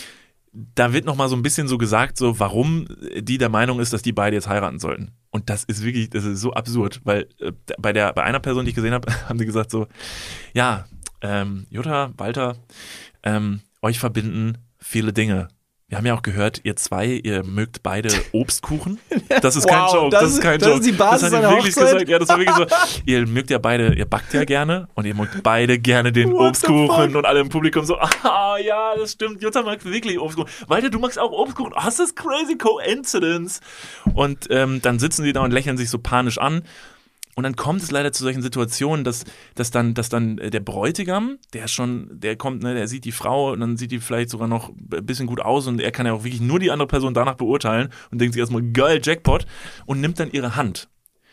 Da wird nochmal so ein bisschen so gesagt, so warum die der Meinung ist, dass die beide jetzt heiraten sollten. Und das ist wirklich, das ist so absurd, weil äh, bei der, bei einer Person, die ich gesehen habe, haben die gesagt so, ja, ähm, Jutta, Walter, ähm, euch verbinden viele Dinge. Wir haben ja auch gehört, ihr zwei, ihr mögt beide Obstkuchen. Das ist Wow, kein Joke, das das ist kein das Joke. ist die Basis das hat einer er wirklich Hochzeit? gesagt. Ja, das war wirklich so. Ihr mögt ja beide, ihr backt ja gerne und ihr mögt beide gerne den What the Obstkuchen fuck? und alle im Publikum so, ah ja, das stimmt, Jutta mag wirklich Obstkuchen. Walter, du magst auch Obstkuchen. Oh, das ist crazy coincidence. Und ähm, dann sitzen die da und lächeln sich so panisch an. Und dann kommt es leider zu solchen Situationen, dass, dass, dann, dass dann der Bräutigam, der schon, der kommt, ne, der sieht die Frau und dann sieht die vielleicht sogar noch ein bisschen gut aus und er kann ja auch wirklich nur die andere Person danach beurteilen und denkt sich erstmal, geil, Jackpot, und nimmt dann ihre Hand,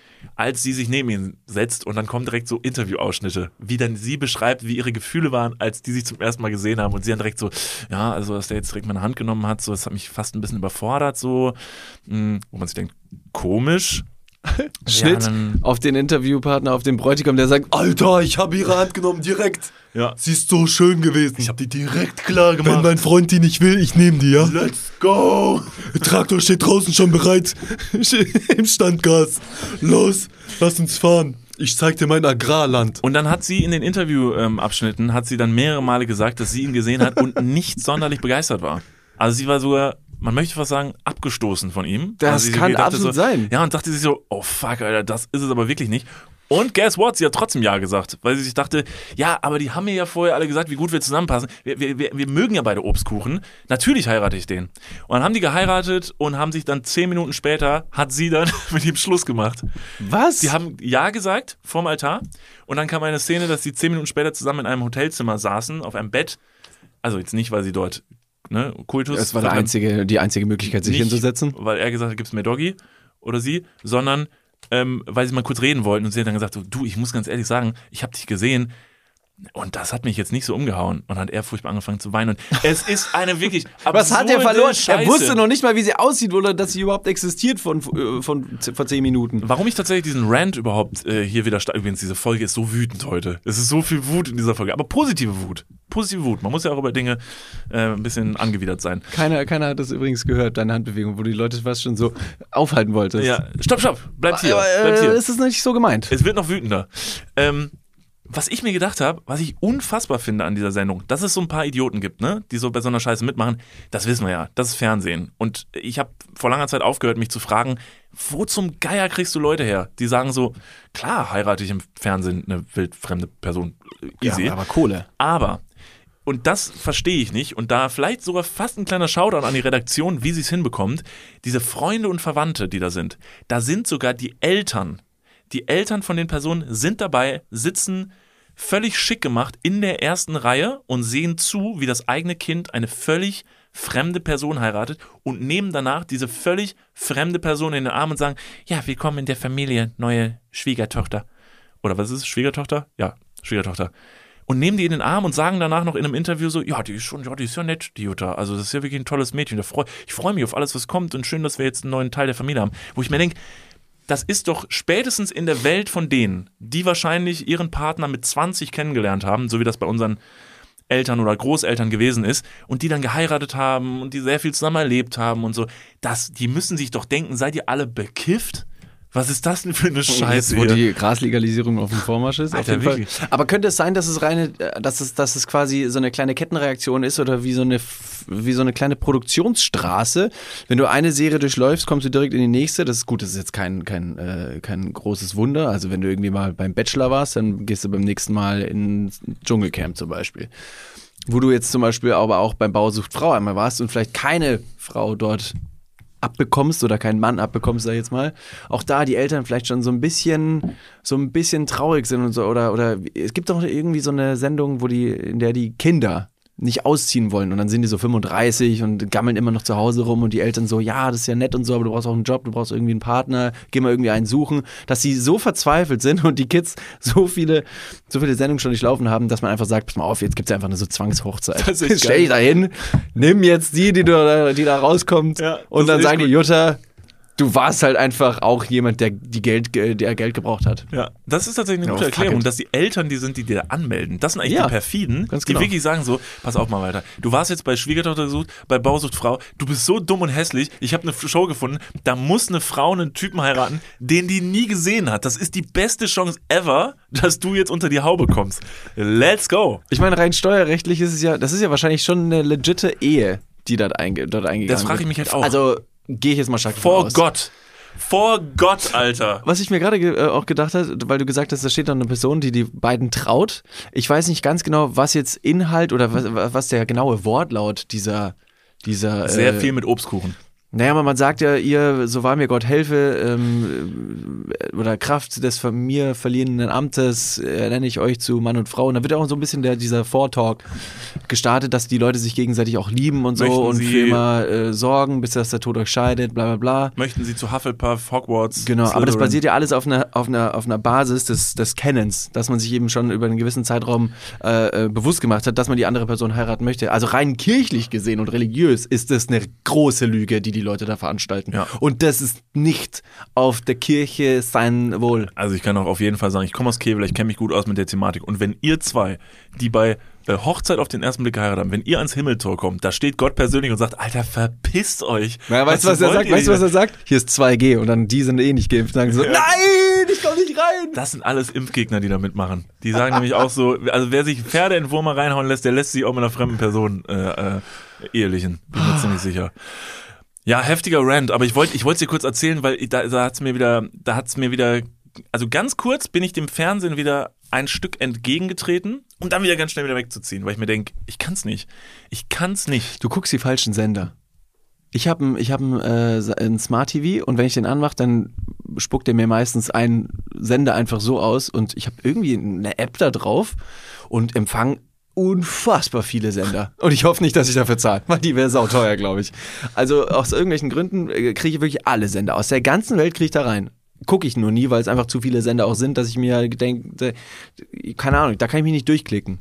als sie sich neben ihn setzt und dann kommen direkt so Interviewausschnitte, wie dann sie beschreibt, wie ihre Gefühle waren, als die sich zum ersten Mal gesehen haben und sie dann direkt so, ja, also dass der jetzt direkt meine Hand genommen hat, so, das hat mich fast ein bisschen überfordert, so, mh, wo man sich denkt, komisch. Schnitt Ja, dann- auf den Interviewpartner, auf den Bräutigam, der sagt, Alter, ich habe ihre Hand genommen, direkt. Ja. Sie ist so schön gewesen. Ich hab die direkt klar Wenn gemacht. mein Freund die nicht will, ich nehme die, ja? Let's go! Der Traktor steht draußen schon bereit im Standgas. Los, lass uns fahren. Ich zeig dir mein Agrarland. Und dann hat sie in den Interviewabschnitten, ähm, hat sie dann mehrere Male gesagt, dass sie ihn gesehen hat und nicht sonderlich begeistert war. Also sie war sogar, man möchte fast sagen, abgestoßen von ihm. Das also sie kann dachte absolut so, sein. Ja, und dachte sich so, oh fuck, Alter, das ist es aber wirklich nicht. Und guess what? Sie hat trotzdem Ja gesagt, weil sie sich dachte, ja, aber die haben mir ja vorher alle gesagt, wie gut wir zusammenpassen. Wir, wir, wir, wir mögen ja beide Obstkuchen. Natürlich heirate ich den. Und dann haben die geheiratet und haben sich dann zehn Minuten später, hat sie dann mit ihm Schluss gemacht. Was? Die haben Ja gesagt vorm Altar und dann kam eine Szene, dass sie zehn Minuten später zusammen in einem Hotelzimmer saßen, auf einem Bett. Also jetzt nicht, weil sie dort, ne, Kultus. Das war der einzige, die einzige Möglichkeit, sich nicht, hinzusetzen. weil er gesagt hat, gib's mir Doggy oder sie, sondern ähm, weil sie mal kurz reden wollten und sie hat dann gesagt, so, du, ich muss ganz ehrlich sagen, ich habe dich gesehen, Und das hat mich jetzt nicht so umgehauen. Und hat er furchtbar angefangen zu weinen. Und es ist eine wirklich absurde Was hat er verloren? Scheiße. Er wusste noch nicht mal, wie sie aussieht oder dass sie überhaupt existiert von, von, von vor zehn Minuten. Warum ich tatsächlich diesen Rant überhaupt äh, hier wieder starte. Übrigens, diese Folge ist so wütend heute. Es ist so viel Wut in dieser Folge. Aber positive Wut. Positive Wut. Man muss ja auch über Dinge äh, ein bisschen angewidert sein. Keiner, keiner hat das übrigens gehört, deine Handbewegung, wo du die Leute fast schon so aufhalten wolltest. Ja, stopp, stopp. Bleibt hier. Aber äh, Bleibt hier. ist es nicht so gemeint. Es wird noch wütender. Ähm, was ich mir gedacht habe, was ich unfassbar finde an dieser Sendung, dass es so ein paar Idioten gibt, ne, die so bei so einer Scheiße mitmachen, das wissen wir ja, das ist Fernsehen. Und ich habe vor langer Zeit aufgehört, mich zu fragen, wo zum Geier kriegst du Leute her, die sagen so, klar heirate ich im Fernsehen eine wildfremde Person, easy. Ja, aber Kohle. Aber, und das verstehe ich nicht, und da vielleicht sogar fast ein kleiner Shoutout an die Redaktion, wie sie es hinbekommt, diese Freunde und Verwandte, die da sind, da sind sogar die Eltern, die Eltern von den Personen sind dabei, sitzen völlig schick gemacht in der ersten Reihe und sehen zu, wie das eigene Kind eine völlig fremde Person heiratet und nehmen danach diese völlig fremde Person in den Arm und sagen, ja, willkommen in der Familie, neue Schwiegertochter. Oder was ist es, Schwiegertochter? Ja, Schwiegertochter. Und nehmen die in den Arm und sagen danach noch in einem Interview so, ja, die ist schon, ja, die ist ja nett, die Jutta. Also das ist ja wirklich ein tolles Mädchen. Da freu, ich freue mich auf alles, was kommt und schön, dass wir jetzt einen neuen Teil der Familie haben. Wo ich mir denke, das ist doch spätestens in der Welt von denen, die wahrscheinlich ihren Partner mit zwanzig kennengelernt haben, so wie das bei unseren Eltern oder Großeltern gewesen ist, und die dann geheiratet haben und die sehr viel zusammen erlebt haben und so, das, die müssen sich doch denken, seid ihr alle bekifft? Was ist das denn für eine Scheiße Wo hier? die Graslegalisierung auf dem Vormarsch ist. Alter, auf jeden Fall. wirklich. Aber könnte es sein, dass es reine, dass es, dass es quasi so eine kleine Kettenreaktion ist oder wie so eine, wie so eine kleine Produktionsstraße? Wenn du eine Serie durchläufst, kommst du direkt in die nächste. Das ist gut, das ist jetzt kein, kein, äh, kein großes Wunder. Also wenn du irgendwie mal beim Bachelor warst, dann gehst du beim nächsten Mal ins Dschungelcamp zum Beispiel. Wo du jetzt zum Beispiel aber auch beim Bausucht Frau einmal warst und vielleicht keine Frau dort abbekommst oder keinen Mann abbekommst, sag ich jetzt mal, auch da die Eltern vielleicht schon so ein bisschen so ein bisschen traurig sind und so, oder oder es gibt doch irgendwie so eine Sendung, wo die in der die Kinder nicht ausziehen wollen und dann sind die so fünfunddreißig und gammeln immer noch zu Hause rum und die Eltern so, ja, das ist ja nett und so, aber du brauchst auch einen Job, du brauchst irgendwie einen Partner, geh mal irgendwie einen suchen, dass sie so verzweifelt sind und die Kids so viele so viele Sendungen schon durchlaufen haben, dass man einfach sagt, pass mal auf, jetzt gibt's einfach eine so Zwangshochzeit. Das ist Stell dich da hin, nimm jetzt die, die, du, die da rauskommt Ja, und das dann ist sagen die, gut. Jutta, du warst halt einfach auch jemand, der die Geld, der Geld gebraucht hat. Ja, das ist tatsächlich eine Ja, gute fuck Erklärung, it. dass die Eltern die sind, die dir anmelden. Das sind eigentlich Ja, die Perfiden, ganz die genau. wirklich sagen so, pass auf mal weiter. Du warst jetzt bei Schwiegertochter gesucht, bei Bausucht Frau, du bist so dumm und hässlich, ich habe eine Show gefunden, da muss eine Frau einen Typen heiraten, den die nie gesehen hat. Das ist die beste Chance ever, dass du jetzt unter die Haube kommst. Let's go. Ich meine, rein steuerrechtlich ist es ja, das ist ja wahrscheinlich schon eine legitime Ehe, die dort, einge, dort eingegangen Das frage ich wird. mich halt auch. Also gehe ich jetzt mal stark davon Vor aus. Gott. Vor Gott, Alter. Was ich mir gerade ge- äh, auch gedacht habe, weil du gesagt hast, da steht noch eine Person, die die beiden traut. Ich weiß nicht ganz genau, was jetzt Inhalt oder was, was der genaue Wortlaut dieser dieser Sehr äh, viel mit Obstkuchen. Naja, man, man sagt ja, ihr, so wahr mir Gott helfe, ähm, oder Kraft des von mir verliehenen Amtes äh, nenne ich euch zu Mann und Frau. Und da wird ja auch so ein bisschen der, dieser Vortalk gestartet, dass die Leute sich gegenseitig auch lieben und so Möchten und Sie- für immer äh, sorgen, bis das der Tod euch scheidet, bla bla bla. Möchten Sie zu Hufflepuff, Hogwarts? Genau, aber das Slytherin? basiert ja alles auf einer, auf einer, auf einer Basis des, des Kennens, dass man sich eben schon über einen gewissen Zeitraum äh, äh, bewusst gemacht hat, dass man die andere Person heiraten möchte. Also rein kirchlich gesehen und religiös ist das eine große Lüge, die die Leute da veranstalten. Ja. Und das ist nicht auf der Kirche sein Wohl. Also ich kann auch auf jeden Fall sagen, ich komme aus Kevela, ich kenne mich gut aus mit der Thematik. Und wenn ihr zwei, die bei äh, Hochzeit auf den ersten Blick geheiratet haben, wenn ihr ans Himmeltor kommt, da steht Gott persönlich und sagt, Alter, verpisst euch. Ja, weißt du, was er wollt sagt? ihr Weißt du, was hier? er sagt? Hier ist zwei G und dann die sind eh nicht geimpft. Sagen so, Ja. nein, ich komm nicht rein. Das sind alles Impfgegner, die da mitmachen. Die sagen nämlich auch so, also wer sich Pferde in Wurmer reinhauen lässt, der lässt sich auch mit einer fremden Person äh, äh, ehelichen. Bin mir ziemlich sicher. Ja, heftiger Rant, aber ich wollte ich wollte es dir kurz erzählen, weil da, da hat's mir wieder, da hat's mir wieder, also ganz kurz bin ich dem Fernsehen wieder ein Stück entgegengetreten, um dann wieder ganz schnell wieder wegzuziehen, weil ich mir denke, ich kann's nicht. Ich kann's nicht. Du guckst die falschen Sender. Ich habe ich hab ein, äh, ein Smart T V und wenn ich den anmache, dann spuckt er mir meistens einen Sender einfach so aus und ich habe irgendwie eine App da drauf und empfang unfassbar viele Sender. Und ich hoffe nicht, dass ich dafür zahle, weil die wäre sauteuer, glaube ich. Also aus irgendwelchen Gründen äh, kriege ich wirklich alle Sender. Aus der ganzen Welt kriege ich da rein. gucke ich nur nie, weil es einfach zu viele Sender auch sind, dass ich mir denke, keine Ahnung, da kann ich mich nicht durchklicken.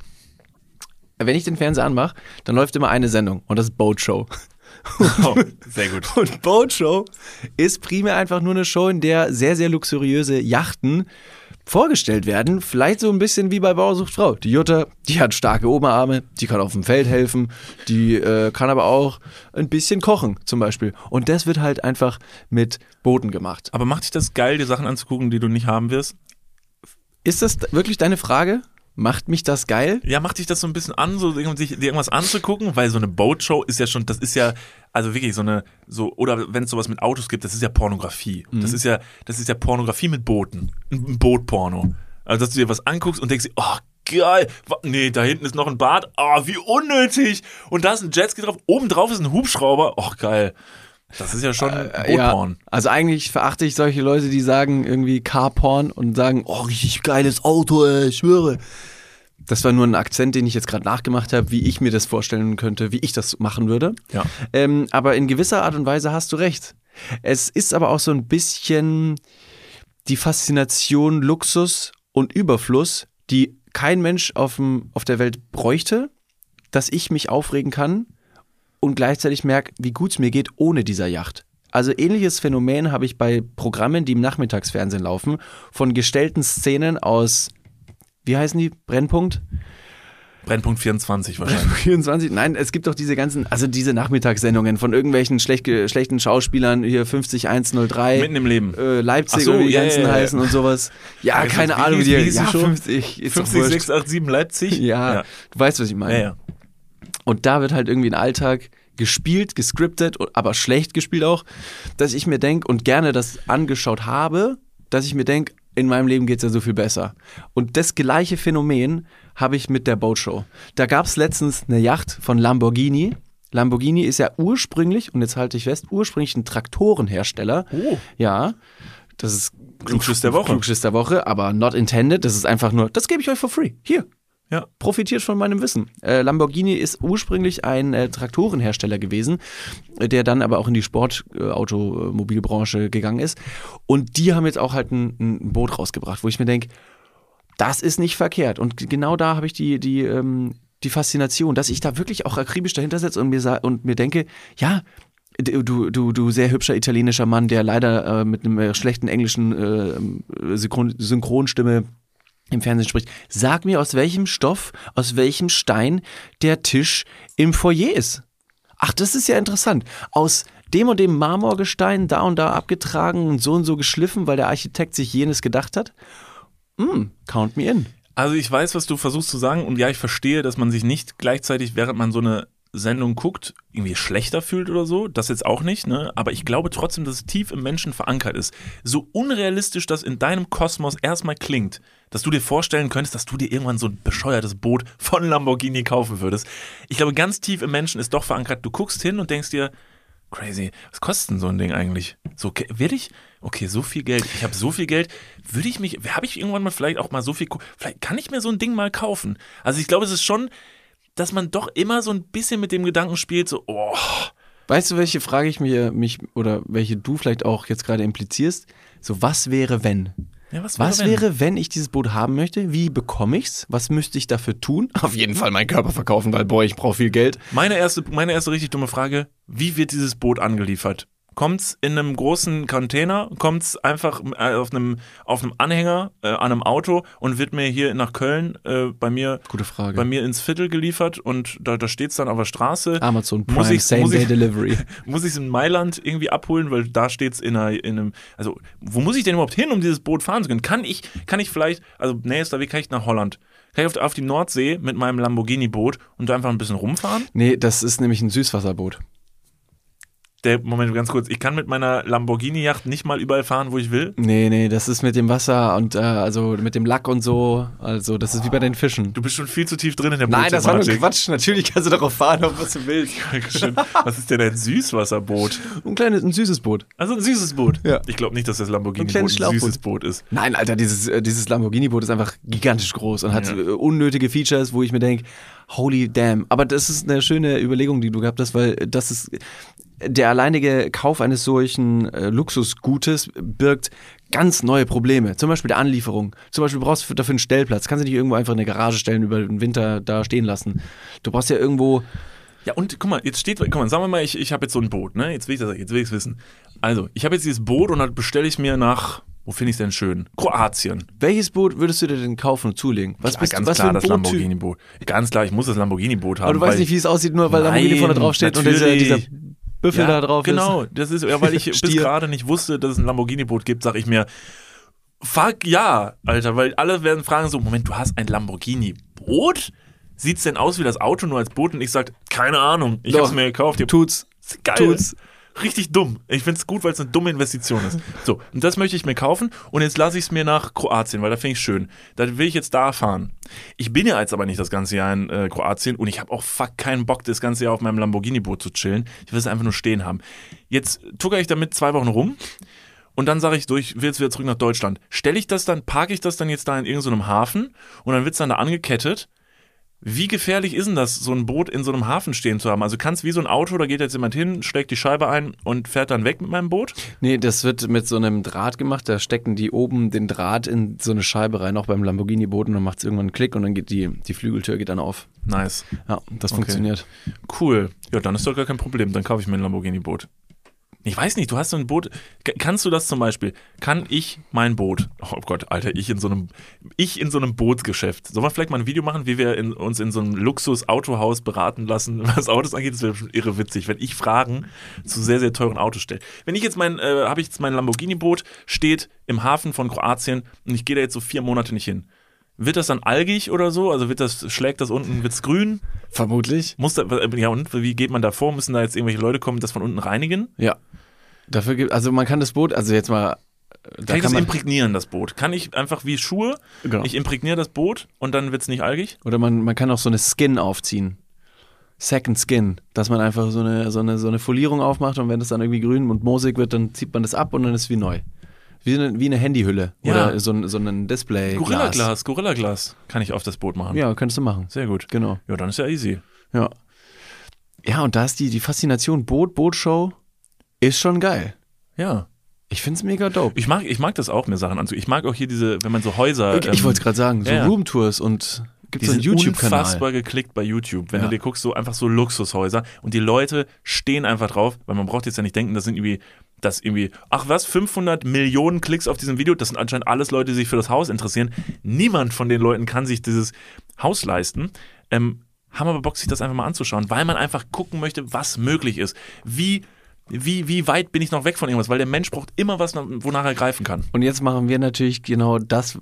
Wenn ich den Fernseher anmache, dann läuft immer eine Sendung und das ist Boat Show. Oh, sehr gut. Und Boat Show ist primär einfach nur eine Show, in der sehr, sehr luxuriöse Yachten vorgestellt werden. Vielleicht so ein bisschen wie bei Bauer sucht Frau. Die Jutta, die hat starke Oberarme, die kann auf dem Feld helfen, die äh, kann aber auch ein bisschen kochen zum Beispiel. Und das wird halt einfach mit Booten gemacht. Aber macht dich das geil, dir Sachen anzugucken, die du nicht haben wirst? Ist das wirklich deine Frage? Macht mich das geil? Ja, macht dich das so ein bisschen an, so sich dir irgendwas anzugucken, weil so eine Boatshow ist ja schon, das ist ja, also wirklich so eine, so, oder wenn es sowas mit Autos gibt, das ist ja Pornografie. Mhm. Das ist ja, das ist ja Pornografie mit Booten. Ein Bootporno. Also, dass du dir was anguckst und denkst, oh, geil, nee, da hinten ist noch ein Bad, oh, wie unnötig. Und da ist ein Jetski drauf, oben drauf ist ein Hubschrauber, oh, geil. Das ist ja schon äh, Bootporn. Ja, also eigentlich verachte ich solche Leute, die sagen irgendwie Carporn und sagen, oh, richtig geiles Auto, ey, ich schwöre. Das war nur ein Akzent, den ich jetzt gerade nachgemacht habe, wie ich mir das vorstellen könnte, wie ich das machen würde. Ja. Ähm, aber in gewisser Art und Weise hast du recht. Es ist aber auch so ein bisschen die Faszination Luxus und Überfluss, die kein Mensch auf, dem, auf der Welt bräuchte, dass ich mich aufregen kann und gleichzeitig merke, wie gut es mir geht ohne dieser Yacht. Also ähnliches Phänomen habe ich bei Programmen, die im Nachmittagsfernsehen laufen, von gestellten Szenen aus, wie heißen die? Brennpunkt? Brennpunkt vierundzwanzig wahrscheinlich. vierundzwanzig? Nein, es gibt doch diese ganzen, also diese Nachmittagssendungen von irgendwelchen schlecht, schlechten Schauspielern, hier fünfzig eins null drei. Mitten im Leben. Äh, Leipzig so, oder wie die ja, ganzen ja, ja. heißen und sowas. Ja, Also, keine wie Ahnung, hieß- wie die wie hieß die ja, Show? fünfzig, ist doch fünfzig wurscht. sechs acht sieben Leipzig? Ja, ja. du weißt, was ich meine. Ja, ja. Und da wird halt irgendwie ein Alltag gespielt, gescriptet, aber schlecht gespielt auch, dass ich mir denke und gerne das angeschaut habe, dass ich mir denke, in meinem Leben geht es ja so viel besser. Und das gleiche Phänomen habe ich mit der Boatshow. Da gab es letztens eine Yacht von Lamborghini. Lamborghini ist ja ursprünglich, und jetzt halte ich fest, ursprünglich ein Traktorenhersteller. Oh. Ja, das ist Klugschiss der Woche. Klugschiss der Woche, aber not intended. Das ist einfach nur, das gebe ich euch for free. Hier. Ja. Profitiert von meinem Wissen. Äh, Lamborghini ist ursprünglich ein äh, Traktorenhersteller gewesen, äh, der dann aber auch in die Sportautomobilbranche äh, gegangen ist. Und die haben jetzt auch halt ein, ein Boot rausgebracht, wo ich mir denke, das ist nicht verkehrt. Und g- genau da habe ich die, die, ähm, die Faszination, dass ich da wirklich auch akribisch dahinter setze und mir, sa- und mir denke, ja, Du, du, du sehr hübscher italienischer Mann, der leider äh, mit einem äh, schlechten englischen äh, Synchron- Synchronstimme im Fernsehen spricht. Sag mir, aus welchem Stoff, aus welchem Stein der Tisch im Foyer ist. Ach, das ist ja interessant. Aus dem und dem Marmorgestein da und da abgetragen und so und so geschliffen, weil der Architekt sich jenes gedacht hat. Hm, count me in. Also ich weiß, was du versuchst zu sagen und ja, ich verstehe, dass man sich nicht gleichzeitig, während man so eine Sendung guckt, irgendwie schlechter fühlt oder so, das jetzt auch nicht, ne? Aber ich glaube trotzdem, dass es tief im Menschen verankert ist. So unrealistisch das in deinem Kosmos erstmal klingt, dass du dir vorstellen könntest, dass du dir irgendwann so ein bescheuertes Boot von Lamborghini kaufen würdest. Ich glaube, ganz tief im Menschen ist doch verankert, du guckst hin und denkst dir, crazy, was kostet denn so ein Ding eigentlich? So, werde ich, okay, so viel Geld, ich habe so viel Geld, würde ich mich, habe ich irgendwann mal vielleicht auch mal so viel, vielleicht kann ich mir so ein Ding mal kaufen. Also ich glaube, es ist schon, dass man doch immer so ein bisschen mit dem Gedanken spielt, so, oh. Weißt du, welche Frage ich mir mich oder welche du vielleicht auch jetzt gerade implizierst? So, was wäre, wenn? Ja, was wäre, was wenn? wäre, wenn ich dieses Boot haben möchte? Wie bekomme ich's? Was müsste ich dafür tun? Auf jeden Fall meinen Körper verkaufen, weil, boah, ich brauche viel Geld. Meine erste, meine erste richtig dumme Frage, wie wird dieses Boot angeliefert? Kommt's in einem großen Container, kommt's einfach auf einem, auf einem Anhänger äh, an einem Auto und wird mir hier nach Köln äh, bei mir Gute Frage. bei mir ins Viertel geliefert und da, da steht's dann auf der Straße. Amazon Prime, Muss ich's- Same muss Day ich- Delivery. Muss ich es in Mailand irgendwie abholen, weil da steht's in, einer, in einem, also wo muss ich denn überhaupt hin, um dieses Boot fahren zu können? Kann ich, kann ich vielleicht, also nächster Weg kann ich nach Holland. Kann ich auf, auf die Nordsee mit meinem Lamborghini-Boot und da einfach ein bisschen rumfahren? Nee, das ist nämlich ein Süßwasserboot. Der, Moment, ganz kurz, ich kann mit meiner Lamborghini-Yacht nicht mal überall fahren, wo ich will. Nee, nee, das ist mit dem Wasser und äh, also mit dem Lack und so. Also, das ist wie bei den Fischen. Du bist schon viel zu tief drin in der Nein, das war nur Bootsthematik. Quatsch. Natürlich kannst du darauf fahren, auf was du willst. Was ist denn ein Süßwasserboot? Ein kleines, ein süßes Boot. Also ein süßes Boot. Ja. Ich glaube nicht, dass das Ein Lamborghini-Boot kleines ein Schlauchboot. süßes Boot ist. Nein, Alter, dieses, äh, dieses Lamborghini-Boot ist einfach gigantisch groß und hat Ja. äh, unnötige Features, wo ich mir denke, holy damn. Aber das ist eine schöne Überlegung, die du gehabt hast, weil das ist, der alleinige Kauf eines solchen äh, Luxusgutes birgt ganz neue Probleme. Zum Beispiel der Anlieferung. Zum Beispiel brauchst du dafür einen Stellplatz. Kannst du nicht irgendwo einfach in eine Garage stellen, über den Winter da stehen lassen. Du brauchst ja irgendwo... Ja, und guck mal, jetzt steht, guck mal, sagen wir mal, ich, ich habe jetzt so ein Boot, ne? Jetzt will ich das, jetzt will ich es wissen. Also, ich habe jetzt dieses Boot und dann bestelle ich mir nach, wo finde ich es denn schön? Kroatien. Welches Boot würdest du dir denn kaufen und zulegen? Was Ja, bist ganz du, was klar für ein das Boot- Lamborghini-Boot. Ganz klar, ich muss das Lamborghini-Boot haben. Aber du weißt weil- nicht, wie es aussieht, nur weil Nein, Lamborghini vorne drauf steht und dieser, natürlich. dieser Büffel da drauf genau, ist. Genau, das ist, ja, weil ich bis Stier. gerade nicht wusste, dass es ein Lamborghini-Boot gibt, sag ich mir, fuck ja, Alter, weil alle werden fragen so, Moment, du hast ein Lamborghini-Boot? Sieht's denn aus wie das Auto nur als Boot? Und ich sag, keine Ahnung, ich Doch. hab's mir gekauft. Tut's. Geil. Tut's. Richtig dumm. Ich find's gut, weil es eine dumme Investition ist. So, und das möchte ich mir kaufen und jetzt lasse ich es mir nach Kroatien, weil da finde ich schön. Da will ich jetzt da fahren. Ich bin ja jetzt aber nicht das ganze Jahr in äh, Kroatien und ich habe auch fuck keinen Bock, das ganze Jahr auf meinem Lamborghini-Boot zu chillen. Ich will es einfach nur stehen haben. Jetzt tucker ich damit zwei Wochen rum. Und dann sage ich, so, ich will jetzt wieder zurück nach Deutschland. Stelle ich das dann, parke ich das dann jetzt da in irgendeinem Hafen und dann wird es dann da angekettet. Wie gefährlich ist denn das, so ein Boot in so einem Hafen stehen zu haben? Also kann es wie so ein Auto, da geht jetzt jemand hin, schlägt die Scheibe ein und fährt dann weg mit meinem Boot? Nee, das wird mit so einem Draht gemacht. Da stecken die oben den Draht in so eine Scheibe rein, auch beim Lamborghini-Boot. Und dann macht es irgendwann einen Klick und dann geht die, die Flügeltür geht dann auf. Nice. Ja, das Okay. funktioniert. Cool. Ja, dann ist doch gar kein Problem. Dann kaufe ich mir ein Lamborghini-Boot. Ich weiß nicht, du hast so ein Boot. K- Kannst du das zum Beispiel? Kann ich mein Boot? Oh Gott, Alter, ich in so einem, ich in so einem Bootsgeschäft. Sollen wir vielleicht mal ein Video machen, wie wir in, uns in so einem Luxus-Autohaus beraten lassen, was Autos angeht? Das wäre schon irre witzig, wenn ich Fragen zu sehr, sehr teuren Autos stelle. Wenn ich jetzt mein, äh, habe ich jetzt mein Lamborghini-Boot, steht im Hafen von Kroatien und ich gehe da jetzt so vier Monate nicht hin. Wird das dann algig oder so? Also wird das, schlägt das unten, wird's grün? Vermutlich. Muss da, ja, und wie geht man da vor? Müssen da jetzt irgendwelche Leute kommen, das von unten reinigen? Ja. Dafür gibt, also man kann das Boot, also jetzt mal. Da Kann ich das man, imprägnieren, das Boot? Kann ich einfach wie Schuhe, Genau. ich imprägniere das Boot und dann wird es nicht algig? Oder man, man kann auch so eine Skin aufziehen. Second Skin. Dass man einfach so eine, so eine, so eine Folierung aufmacht und wenn es dann irgendwie grün und moosig wird, dann zieht man das ab und dann ist es wie neu. Wie eine, wie eine Handyhülle. Ja. Oder so ein, so ein Display. Gorilla-Glas, Gorilla-Glas kann ich auf das Boot machen. Ja, könntest du machen. Sehr gut. Genau. Ja, dann ist ja easy. Ja. Ja, und da ist die, die Faszination Boot, Bootshow ist schon geil. Ja. Ich find's mega dope. Ich mag, ich mag das auch, mir Sachen anzu. Ich mag auch hier diese, wenn man so Häuser. Ich, ich ähm, wollte es gerade sagen, so ja, ja. Roomtours und gibt Die so einen sind YouTube-Kanal. unfassbar geklickt bei YouTube. Wenn Ja. du dir guckst, so einfach so Luxushäuser und die Leute stehen einfach drauf, weil man braucht jetzt ja nicht denken, das sind irgendwie, das irgendwie, ach was, fünfhundert Millionen Klicks auf diesem Video, das sind anscheinend alles Leute, die sich für das Haus interessieren. Niemand von den Leuten kann sich dieses Haus leisten. Ähm, haben aber Bock, sich das einfach mal anzuschauen, weil man einfach gucken möchte, was möglich ist. Wie, wie, wie weit bin ich noch weg von irgendwas? Weil der Mensch braucht immer was, wonach er greifen kann. Und jetzt machen wir natürlich genau das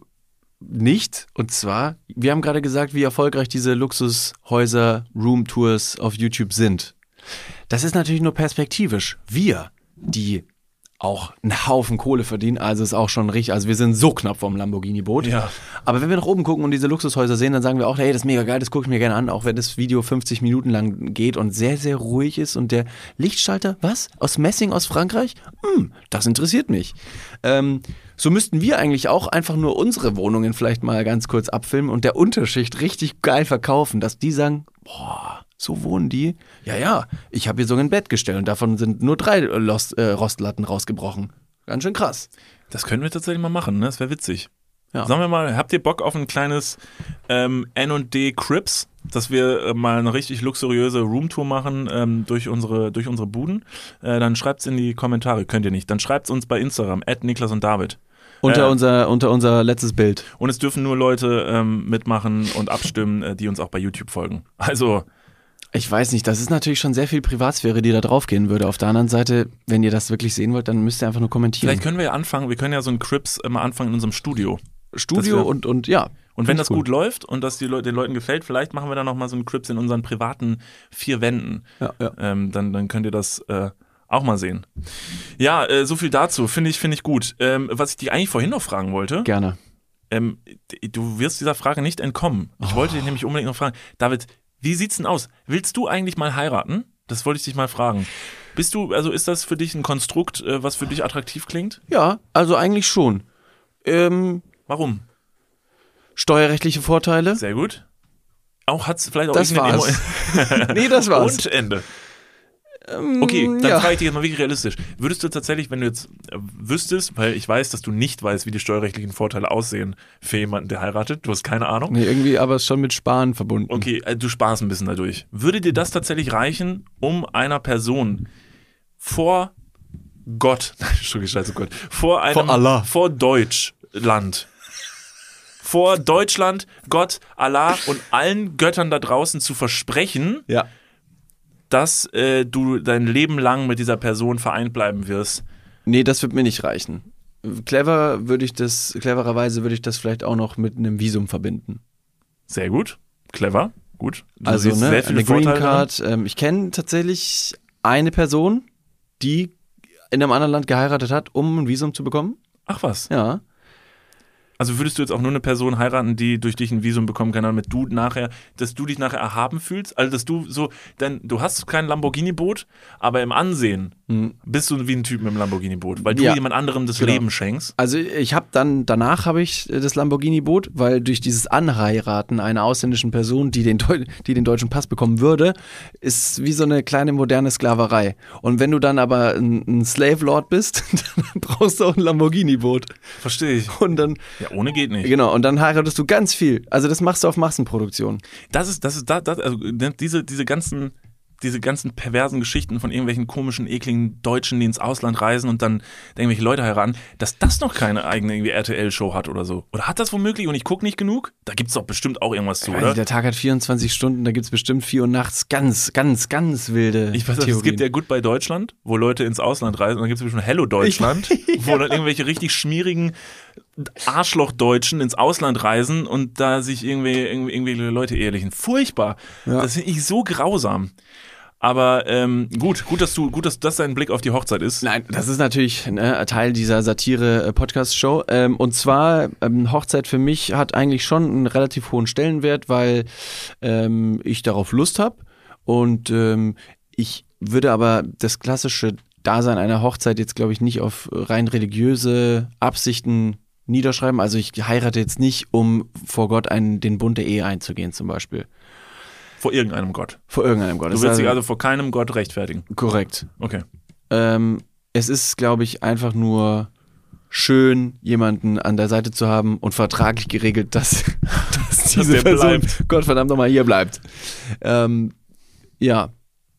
nicht. Und zwar, wir haben gerade gesagt, wie erfolgreich diese Luxushäuser, Roomtours auf YouTube sind. Das ist natürlich nur perspektivisch. Wir, die auch einen Haufen Kohle verdienen, also ist auch schon richtig, also wir sind so knapp vom Lamborghini-Boot. Ja. Aber wenn wir nach oben gucken und diese Luxushäuser sehen, dann sagen wir auch, hey, das ist mega geil, das gucke ich mir gerne an, auch wenn das Video fünfzig Minuten lang geht und sehr, sehr ruhig ist und der Lichtschalter, was? Aus Messing aus Frankreich? Hm, das interessiert mich. Ähm, so müssten wir eigentlich auch einfach nur unsere Wohnungen vielleicht mal ganz kurz abfilmen und der Unterschicht richtig geil verkaufen, dass die sagen, boah, so wohnen die? Ja, ja, ich habe hier sogar ein Bett gestellt und davon sind nur drei Lost, äh, Rostlatten rausgebrochen. Ganz schön krass. Das können wir tatsächlich mal machen, ne? Das wäre witzig. Ja. Sagen wir mal, habt ihr Bock auf ein kleines ähm, N und D Crips, dass wir äh, mal eine richtig luxuriöse Roomtour machen ähm, durch unsere durch unsere Buden? Äh, dann schreibt's in die Kommentare, könnt ihr nicht. Dann schreibt's uns bei Instagram, at Niklas und David. Unter, Äh, unser, unter unser letztes Bild. Und es dürfen nur Leute ähm, mitmachen und abstimmen, äh, die uns auch bei YouTube folgen. Also, Ich weiß nicht, das ist natürlich schon sehr viel Privatsphäre, die da draufgehen würde. Auf der anderen Seite, wenn ihr das wirklich sehen wollt, dann müsst ihr einfach nur kommentieren. vielleicht können wir ja anfangen, wir können ja so ein Crips äh, mal anfangen in unserem Studio. Studio das wär- und, und ja. Und wenn Find das ich gut läuft und das die Leu- den Leuten gefällt, vielleicht machen wir dann nochmal so einen Crips in unseren privaten vier Wänden. Ja, ja. Ähm, dann, dann könnt ihr das äh, auch mal sehen. Ja, äh, so viel dazu, finde ich, finde ich gut. Ähm, was ich dich eigentlich vorhin noch fragen wollte, Gerne. ähm, d- du wirst dieser Frage nicht entkommen. Ich Oh. wollte dich nämlich unbedingt noch fragen, David, wie sieht's denn aus? Willst du eigentlich mal heiraten? Das wollte ich dich mal fragen. Bist du, also ist das für dich ein Konstrukt, äh, was für dich attraktiv klingt? Ja, also eigentlich schon. Ähm, Warum? steuerrechtliche Vorteile? Sehr gut. Auch hat's vielleicht auch Das irgendeine war's. Emo- Nee, das war's. Und Ende. Okay, dann ja. frage ich dich jetzt mal wirklich realistisch. Würdest du tatsächlich, wenn du jetzt äh, wüsstest, weil ich weiß, dass du nicht weißt, wie die steuerrechtlichen Vorteile aussehen für jemanden, der heiratet, du hast keine Ahnung. Nee, irgendwie aber ist schon mit Sparen verbunden. Okay, äh, du sparst ein bisschen dadurch. Würde dir das tatsächlich reichen, um einer Person vor Gott, Entschuldigung, scheiße Gott, vor einem, Vor Allah. vor Deutschland, vor Deutschland, Gott, Allah und allen Göttern da draußen zu versprechen, Ja. dass äh, du dein Leben lang mit dieser Person vereint bleiben wirst? Nee, das wird mir nicht reichen. Clever würde ich das, clevererweise würde ich das vielleicht auch noch mit einem Visum verbinden. Sehr gut, clever, gut. Du Also, siehst ne, sehr viele eine Green Vorteile darin. Card. Ähm, ich kenne tatsächlich eine Person, die in einem anderen Land geheiratet hat, um ein Visum zu bekommen. Ach was. Ja. Also würdest du jetzt auch nur eine Person heiraten, die durch dich ein Visum bekommen kann, damit du nachher, dass du dich nachher erhaben fühlst? Also dass du so, denn du hast kein Lamborghini-Boot, aber im Ansehen Hm. bist du wie ein Typ mit dem Lamborghini-Boot, weil du Ja. jemand anderem das Genau. Leben schenkst. Also ich habe dann, danach habe ich das Lamborghini-Boot, weil durch dieses Anheiraten einer ausländischen Person, die den, Deu- die den deutschen Pass bekommen würde, ist wie so eine kleine moderne Sklaverei. Und wenn du dann aber ein, ein Slave-Lord bist, dann brauchst du auch ein Lamborghini-Boot. Verstehe ich. Und dann, Ja, ohne geht nicht. genau, und dann heiratest du ganz viel. Also das machst du auf Massenproduktion. Das ist, das ist, das, das, also diese, diese ganzen, diese ganzen perversen Geschichten von irgendwelchen komischen, ekligen Deutschen, die ins Ausland reisen und dann irgendwelche Leute heiraten, dass das noch keine eigene irgendwie R T L-Show hat oder so. Oder hat das womöglich und ich gucke nicht genug? Da gibt's doch bestimmt auch irgendwas zu, Weiß oder? nicht, der Tag hat vierundzwanzig Stunden, da gibt es bestimmt vier Uhr nachts ganz, ganz, ganz wilde Ich weiß nicht, es Theorien. gibt ja Goodbye Deutschland, wo Leute ins Ausland reisen und dann gibt es bestimmt Hello Deutschland, wo dann irgendwelche richtig schmierigen Arschloch-Deutschen ins Ausland reisen und da sich irgendwie, irgendwie, irgendwie Leute ehelichen. Furchtbar. Ja. Das finde ich so grausam. Aber ähm, gut, gut, dass du, gut, dass das dein Blick auf die Hochzeit ist. Nein, das ist natürlich ne, Teil dieser Satire-Podcast-Show. Ähm, und zwar, ähm, Hochzeit für mich hat eigentlich schon einen relativ hohen Stellenwert, weil ähm, ich darauf Lust habe. Und ähm, ich würde aber das klassische Dasein einer Hochzeit jetzt, glaube ich, nicht auf rein religiöse Absichten niederschreiben. Also ich heirate jetzt nicht, um vor Gott einen, den Bund der Ehe einzugehen zum Beispiel. Vor irgendeinem Gott. Vor irgendeinem Gott. Du Das willst ist dich also vor keinem Gott rechtfertigen. korrekt. Okay. Ähm, es ist, glaube ich, einfach nur schön, jemanden an der Seite zu haben und vertraglich geregelt, dass, dass diese der Person, bleibt. Gott verdammt nochmal, hier bleibt. Ähm, ja,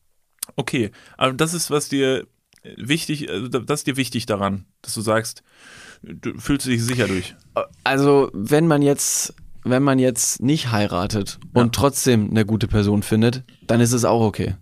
Okay. Aber das ist, was dir wichtig, also das ist dir wichtig daran, dass du sagst, du fühlst dich sicher durch. also wenn man jetzt, wenn man jetzt nicht heiratet Ja. und trotzdem eine gute Person findet, dann ist es auch okay.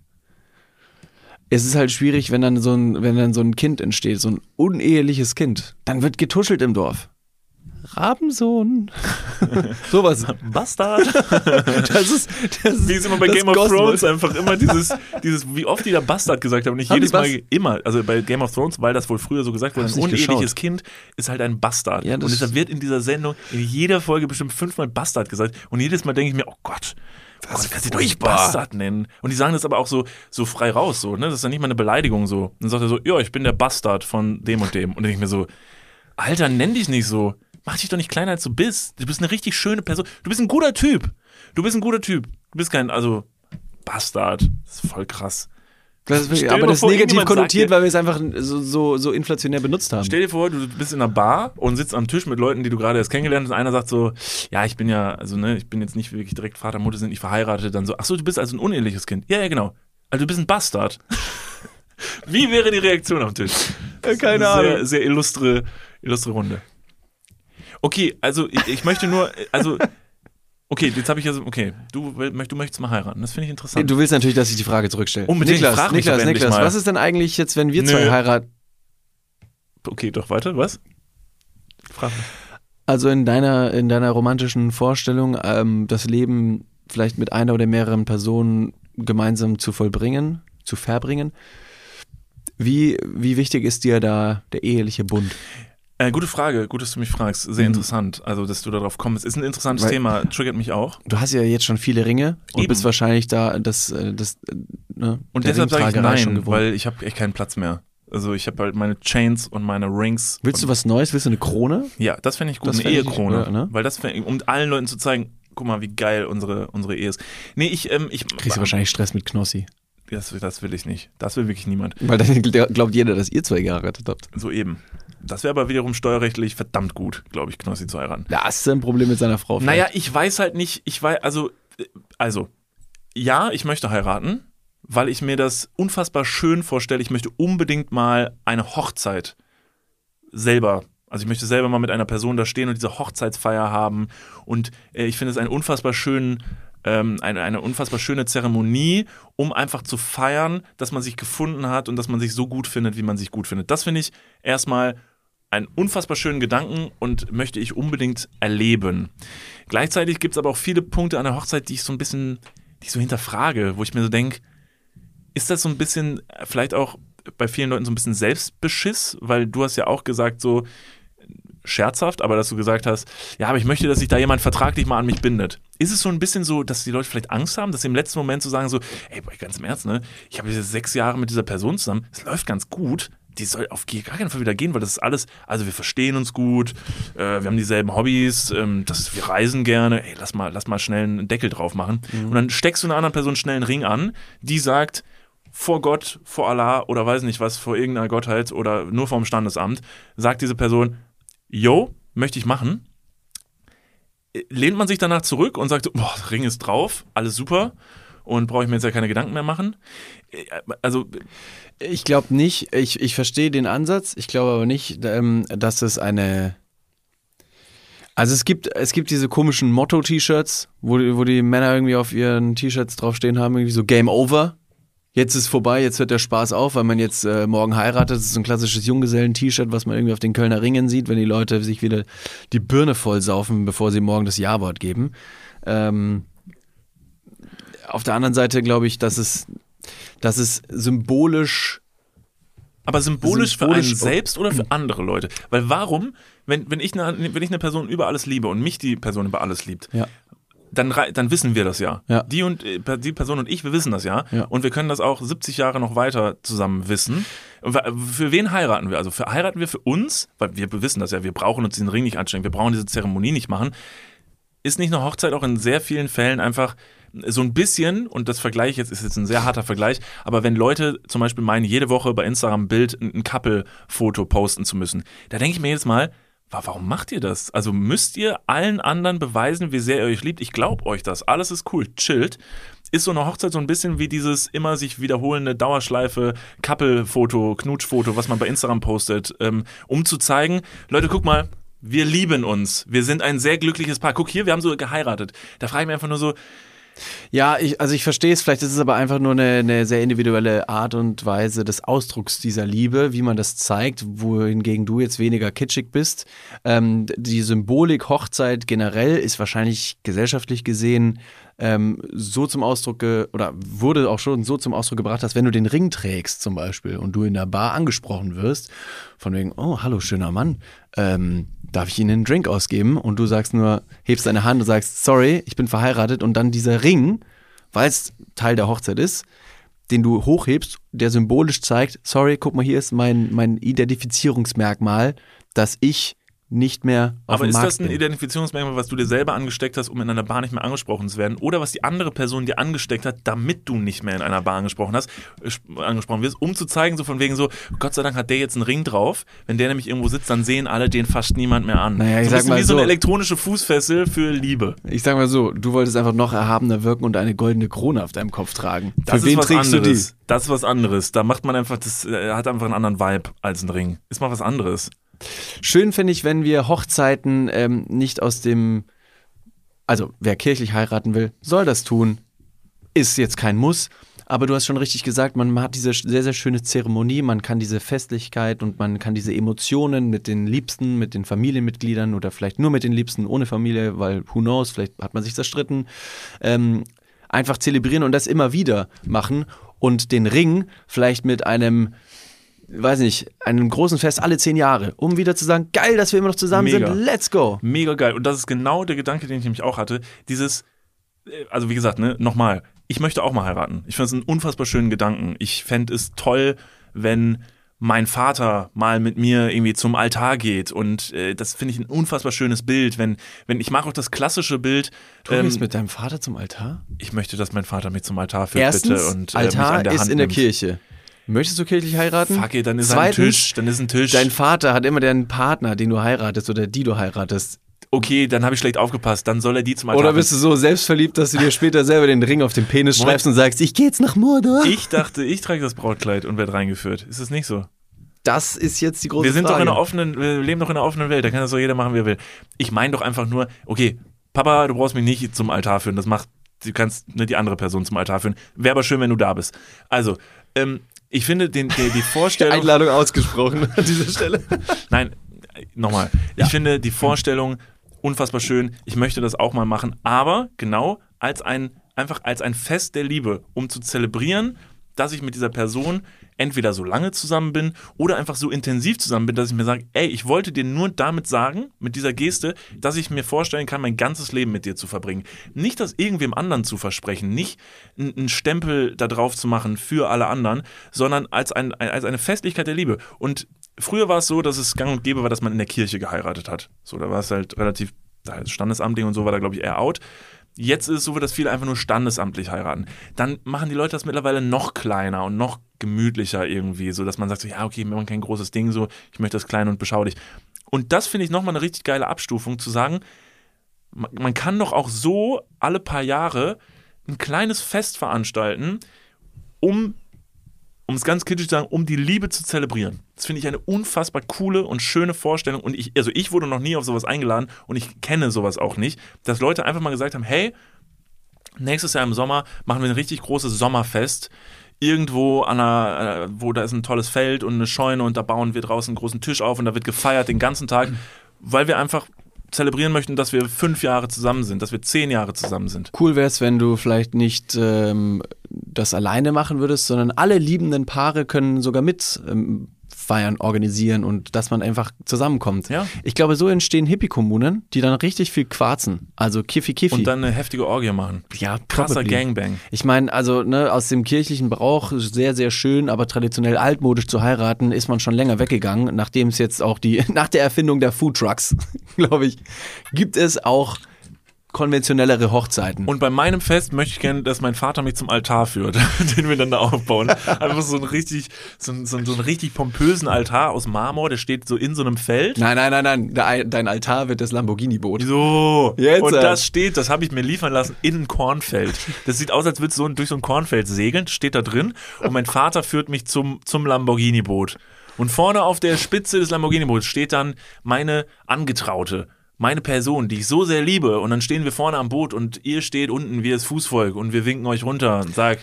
Es ist halt schwierig, wenn dann so ein, wenn dann so ein Kind entsteht, so ein uneheliches Kind, dann wird getuschelt im Dorf. Rabensohn. Sowas. Bastard. Das ist, das ist Wie ist immer bei das Game of Gospel. Thrones einfach immer dieses, dieses, wie oft die da Bastard gesagt haben. Nicht Haben jedes die Mal, Bas- immer. Also bei Game of Thrones, weil das wohl früher so gesagt wurde, Hab's ein nicht uneheliches geschaut. Kind ist halt ein Bastard. Ja, und das- deshalb wird in dieser Sendung in jeder Folge bestimmt fünfmal Bastard gesagt. Und jedes Mal denke ich mir, oh Gott, oh Gott, kannst du doch nicht furchtbar. Bastard nennen. Und die sagen das aber auch so, so frei raus, so, ne? Das ist ja nicht mal eine Beleidigung so. Dann sagt er so, ja, ich bin der Bastard von dem und dem. Und dann denke ich mir so, Alter, nenn dich nicht so. Mach dich doch nicht kleiner, als du bist. Du bist eine richtig schöne Person. Du bist ein guter Typ. Du bist ein guter Typ. Du bist kein, also, Bastard. Das ist voll krass. Das ist wirklich, Stell dir aber mal das vor, ist negativ irgendjemand konnotiert, sagt dir- weil wir es einfach so, so, so inflationär benutzt haben. Stell dir vor, du bist in einer Bar und sitzt am Tisch mit Leuten, die du gerade erst kennengelernt hast und einer sagt so, ja, ich bin ja, also ne, ich bin jetzt nicht wirklich direkt Vater, Mutter, sind nicht verheiratet. Dann so, ach so, du bist also ein uneheliches Kind. Ja, ja, genau. Also du bist ein Bastard. Wie wäre die Reaktion am Tisch? Keine Sehr, Ahnung. sehr illustre, illustre Runde. Okay, also ich, ich möchte nur, also, okay, jetzt habe ich ja so, okay, du, will- du möchtest mal heiraten, das finde ich interessant. Du willst natürlich, dass ich die Frage zurückstelle. Unbedingt, Niklas, frag mich Niklas, doch endlich Niklas, mal. was ist denn eigentlich jetzt, wenn wir Nö. zwei heiraten? Okay, doch, weiter, was? Frag mich. Also in deiner, in deiner romantischen Vorstellung, ähm, das Leben vielleicht mit einer oder mehreren Personen gemeinsam zu vollbringen, zu verbringen. Wie, wie wichtig ist dir da der eheliche Bund? Äh, gute Frage, gut, dass du mich fragst. Sehr Mhm. interessant, also dass du darauf kommst. Ist ein interessantes Weil- Thema, triggert mich auch. Du hast ja jetzt schon viele Ringe und Eben. bist wahrscheinlich da das, äh, das äh, ne, Und der deshalb sage ich Ringtragerei schon nein, gewohnt. weil ich habe echt keinen Platz mehr. Also ich habe halt meine Chains und meine Rings. Willst du was Neues? Willst du eine Krone? Ja, das fände ich gut, Das eine fänd ich- Ehekrone. ja, ne? Weil das, fänd- um allen Leuten zu zeigen, guck mal, wie geil unsere, unsere Ehe ist. Nee, ich, ähm, ich Kriegst du wahrscheinlich Stress mit Knossi. Das, das will ich nicht. Das will wirklich niemand. Weil dann glaubt jeder, dass ihr zwei geheiratet habt. So eben. Das wäre aber wiederum steuerrechtlich verdammt gut, glaube ich, Knossi zu heiraten. Ja, hast du ein Problem mit seiner Frau? Naja, ich weiß halt nicht, ich weiß, also, also, ja, ich möchte heiraten, weil ich mir das unfassbar schön vorstelle. Ich möchte unbedingt mal eine Hochzeit selber, also ich möchte selber mal mit einer Person da stehen und diese Hochzeitsfeier haben. Und äh, ich finde es einen unfassbar schönen Ähm, eine, eine unfassbar schöne Zeremonie, um einfach zu feiern, dass man sich gefunden hat und dass man sich so gut findet, wie man sich gut findet. Das finde ich erstmal einen unfassbar schönen Gedanken und möchte ich unbedingt erleben. Gleichzeitig gibt es aber auch viele Punkte an der Hochzeit, die ich so ein bisschen, die ich so hinterfrage, wo ich mir so denke, ist das so ein bisschen vielleicht auch bei vielen Leuten so ein bisschen Selbstbeschiss? Weil du hast ja auch gesagt so, scherzhaft, aber dass du gesagt hast, ja, aber ich möchte, dass sich da jemand vertraglich mal an mich bindet. Ist es so ein bisschen so, dass die Leute vielleicht Angst haben, dass sie im letzten Moment so sagen so, ey, boy, ganz im Ernst, ne, ich habe jetzt sechs Jahre mit dieser Person zusammen, es läuft ganz gut, die soll auf gar keinen Fall wieder gehen, weil das ist alles, also wir verstehen uns gut, äh, wir haben dieselben Hobbys, ähm, das, wir reisen gerne, ey, lass mal, lass mal schnell einen Deckel drauf machen. Mhm. Und dann steckst du einer anderen Person schnell einen Ring an, die sagt, vor Gott, vor Allah oder weiß nicht was, vor irgendeiner Gottheit oder nur vorm Standesamt, sagt diese Person, yo, möchte ich machen, lehnt man sich danach zurück und sagt, boah, der Ring ist drauf, alles super und brauche ich mir jetzt ja keine Gedanken mehr machen. Also ich glaube nicht, ich, ich verstehe den Ansatz, ich glaube aber nicht, ähm, dass es eine, also es gibt, es gibt diese komischen Motto-T-Shirts, wo, wo die Männer irgendwie auf ihren T-Shirts draufstehen haben, irgendwie so Game Over. Jetzt ist vorbei, jetzt hört der Spaß auf, weil man jetzt äh, morgen heiratet. Das ist so ein klassisches Junggesellen-T-Shirt, was man irgendwie auf den Kölner Ringen sieht, wenn die Leute sich wieder die Birne voll saufen, bevor sie morgen das Ja-Wort geben. Ähm, auf der anderen Seite glaube ich, dass es, dass es symbolisch... Aber symbolisch, symbolisch für einen selbst oder für andere Leute? Weil warum, wenn, wenn, ich eine, wenn ich eine Person über alles liebe und mich die Person über alles liebt, ja. Dann, dann wissen wir das ja. ja. Die und die Person und ich, wir wissen das ja. ja. Und wir können das auch siebzig Jahre noch weiter zusammen wissen. Für wen heiraten wir? Also für, heiraten wir für uns, weil wir wissen das ja, wir brauchen uns diesen Ring nicht anstrengen, wir brauchen diese Zeremonie nicht machen. Ist nicht eine Hochzeit auch in sehr vielen Fällen einfach so ein bisschen, und das Vergleich jetzt ist jetzt ein sehr harter Vergleich, aber wenn Leute zum Beispiel meinen, jede Woche bei Instagram ein Bild, ein Couple-Foto posten zu müssen, da denke ich mir jedes Mal, warum macht ihr das? Also müsst ihr allen anderen beweisen, wie sehr ihr euch liebt? Ich glaube euch das. Alles ist cool. Chillt. Ist so eine Hochzeit so ein bisschen wie dieses immer sich wiederholende Dauerschleife, Couple-Foto, Knutschfoto, was man bei Instagram postet, ähm, um zu zeigen, Leute, guck mal, wir lieben uns. Wir sind ein sehr glückliches Paar. Guck hier, wir haben so geheiratet. Da frage ich mich einfach nur so, ja, ich, also ich verstehe es, vielleicht ist es aber einfach nur eine, eine sehr individuelle Art und Weise des Ausdrucks dieser Liebe, wie man das zeigt, wohingegen du jetzt weniger kitschig bist. Ähm, die Symbolik Hochzeit generell ist wahrscheinlich gesellschaftlich gesehen ähm, so zum Ausdruck, ge- oder wurde auch schon so zum Ausdruck gebracht, dass wenn du den Ring trägst zum Beispiel und du in der Bar angesprochen wirst, von wegen, oh, hallo, schöner Mann, ähm, darf ich Ihnen einen Drink ausgeben? Und du sagst nur, hebst deine Hand und sagst, sorry, ich bin verheiratet, und dann dieser Ring, weil es Teil der Hochzeit ist, den du hochhebst, der symbolisch zeigt, sorry, guck mal, hier ist mein, mein Identifizierungsmerkmal, dass ich nicht mehr auf aber dem ist Markt das ein bin. Identifizierungsmerkmal, was du dir selber angesteckt hast, um in einer Bar nicht mehr angesprochen zu werden, oder was die andere Person dir angesteckt hat, damit du nicht mehr in einer Bar angesprochen hast, äh, angesprochen wirst, um zu zeigen, so von wegen so, Gott sei Dank hat der jetzt einen Ring drauf, wenn der nämlich irgendwo sitzt, dann sehen alle den fast niemand mehr an. Naja, ich so ein sag bisschen mal wie so eine so. elektronische Fußfessel für Liebe. Ich sag mal so, du wolltest einfach noch erhabener wirken und eine goldene Krone auf deinem Kopf tragen. Das Für ist wen was trägst anderes. du die? Das ist was anderes. Da macht man einfach, das äh, hat einfach einen anderen Vibe als ein Ring. Ist mal was anderes. Schön finde ich, wenn wir Hochzeiten ähm, nicht aus dem, also wer kirchlich heiraten will, soll das tun. Ist jetzt kein Muss, aber du hast schon richtig gesagt, man hat diese sehr, sehr schöne Zeremonie, man kann diese Festlichkeit und man kann diese Emotionen mit den Liebsten, mit den Familienmitgliedern oder vielleicht nur mit den Liebsten ohne Familie, weil who knows, vielleicht hat man sich zerstritten, ähm, einfach zelebrieren und das immer wieder machen und den Ring vielleicht mit einem, weiß nicht, einem großen Fest alle zehn Jahre, um wieder zu sagen, geil, dass wir immer noch zusammen Mega. sind, let's go. Mega geil. Und das ist genau der Gedanke, den ich nämlich auch hatte. Dieses, also wie gesagt, ne, nochmal, ich möchte auch mal heiraten. Ich finde es einen unfassbar schönen Gedanken. Ich fände es toll, wenn mein Vater mal mit mir irgendwie zum Altar geht und äh, das finde ich ein unfassbar schönes Bild, wenn, wenn ich mag auch das klassische Bild. Du ähm, gehst mit deinem Vater zum Altar? Ich möchte, dass mein Vater mich zum Altar führt, Erstens, bitte und äh, Altar mich an der ist Hand in der nimmt. Kirche. Möchtest du kirchlich heiraten? Fuck it, dann ist Zweitens, ein Tisch, dann ist ein Tisch. Dein Vater hat immer den Partner, den du heiratest oder die du heiratest. Okay, dann habe ich schlecht aufgepasst, dann soll er die zum Altar Oder bist du so selbstverliebt, dass du dir später selber den Ring auf den Penis schreibst und sagst, ich gehe jetzt nach Mordor? Ich dachte, ich trage das Brautkleid und werde reingeführt. Ist es nicht so? Das ist jetzt die große Wir sind Frage. doch in einer offenen, wir leben doch in einer offenen Welt, da kann das doch jeder machen, wie er will. Ich meine doch einfach nur, okay, Papa, du brauchst mich nicht zum Altar führen, das macht, du kannst nicht die andere Person zum Altar führen. Wäre aber schön, wenn du da bist. Also, ähm, ich finde den, die, die Vorstellung... Einladung ausgesprochen an dieser Stelle. Nein, nochmal. Ja. Ich finde die Vorstellung unfassbar schön. Ich möchte das auch mal machen, aber genau als ein, einfach als ein Fest der Liebe, um zu zelebrieren, dass ich mit dieser Person entweder so lange zusammen bin oder einfach so intensiv zusammen bin, dass ich mir sage, ey, ich wollte dir nur damit sagen, mit dieser Geste, dass ich mir vorstellen kann, mein ganzes Leben mit dir zu verbringen. Nicht das irgendwem anderen zu versprechen, nicht einen Stempel da drauf zu machen für alle anderen, sondern als, ein, als eine Festlichkeit der Liebe. Und früher war es so, dass es gang und gäbe war, dass man in der Kirche geheiratet hat. So, da war es halt relativ, da Standesamtlich und so war da, glaube ich, eher out. Jetzt ist es so, dass viele einfach nur standesamtlich heiraten. Dann machen die Leute das mittlerweile noch kleiner und noch gemütlicher irgendwie, so dass man sagt, so, ja, okay, wir machen kein großes Ding, so, ich möchte das klein und beschaulich. Und das finde ich nochmal eine richtig geile Abstufung, zu sagen, man, man kann doch auch so alle paar Jahre ein kleines Fest veranstalten, um um es ganz kritisch zu sagen, um die Liebe zu zelebrieren. Das finde ich eine unfassbar coole und schöne Vorstellung. Und ich, also ich wurde noch nie auf sowas eingeladen und ich kenne sowas auch nicht, dass Leute einfach mal gesagt haben, hey, nächstes Jahr im Sommer machen wir ein richtig großes Sommerfest. Irgendwo an einer, wo da ist ein tolles Feld und eine Scheune und da bauen wir draußen einen großen Tisch auf und da wird gefeiert den ganzen Tag, weil wir einfach zelebrieren möchten, dass wir fünf Jahre zusammen sind, dass wir zehn Jahre zusammen sind. Cool wäre es, wenn du vielleicht nicht ähm, das alleine machen würdest, sondern alle liebenden Paare können sogar mit ähm, feiern, organisieren und dass man einfach zusammenkommt. Ja. Ich glaube, so entstehen Hippie-Kommunen, die dann richtig viel quarzen. Also Kiffi-Kiffi. Und dann eine heftige Orgie machen. Ja, krasser probably. Gangbang. Ich meine, also ne, aus dem kirchlichen Brauch sehr, sehr schön, aber traditionell altmodisch zu heiraten, ist man schon länger weggegangen. Nachdem es jetzt auch die, nach der Erfindung der Foodtrucks, glaube ich, gibt es auch konventionellere Hochzeiten. Und bei meinem Fest möchte ich gerne, dass mein Vater mich zum Altar führt, den wir dann da aufbauen. Einfach so einen richtig, so einen, so einen, so einen richtig pompösen Altar aus Marmor, der steht so in so einem Feld. Nein, nein, nein, nein, De- dein Altar wird das Lamborghini-Boot. So, Jetzt, und äh. das steht, das habe ich mir liefern lassen, in ein Kornfeld. Das sieht aus, als würdest du so durch so ein Kornfeld segeln, steht da drin und mein Vater führt mich zum, zum Lamborghini-Boot. Und vorne auf der Spitze des Lamborghini-Boots steht dann meine Angetraute. Meine Person, die ich so sehr liebe, und dann stehen wir vorne am Boot und ihr steht unten wie das Fußvolk und wir winken euch runter und sagen,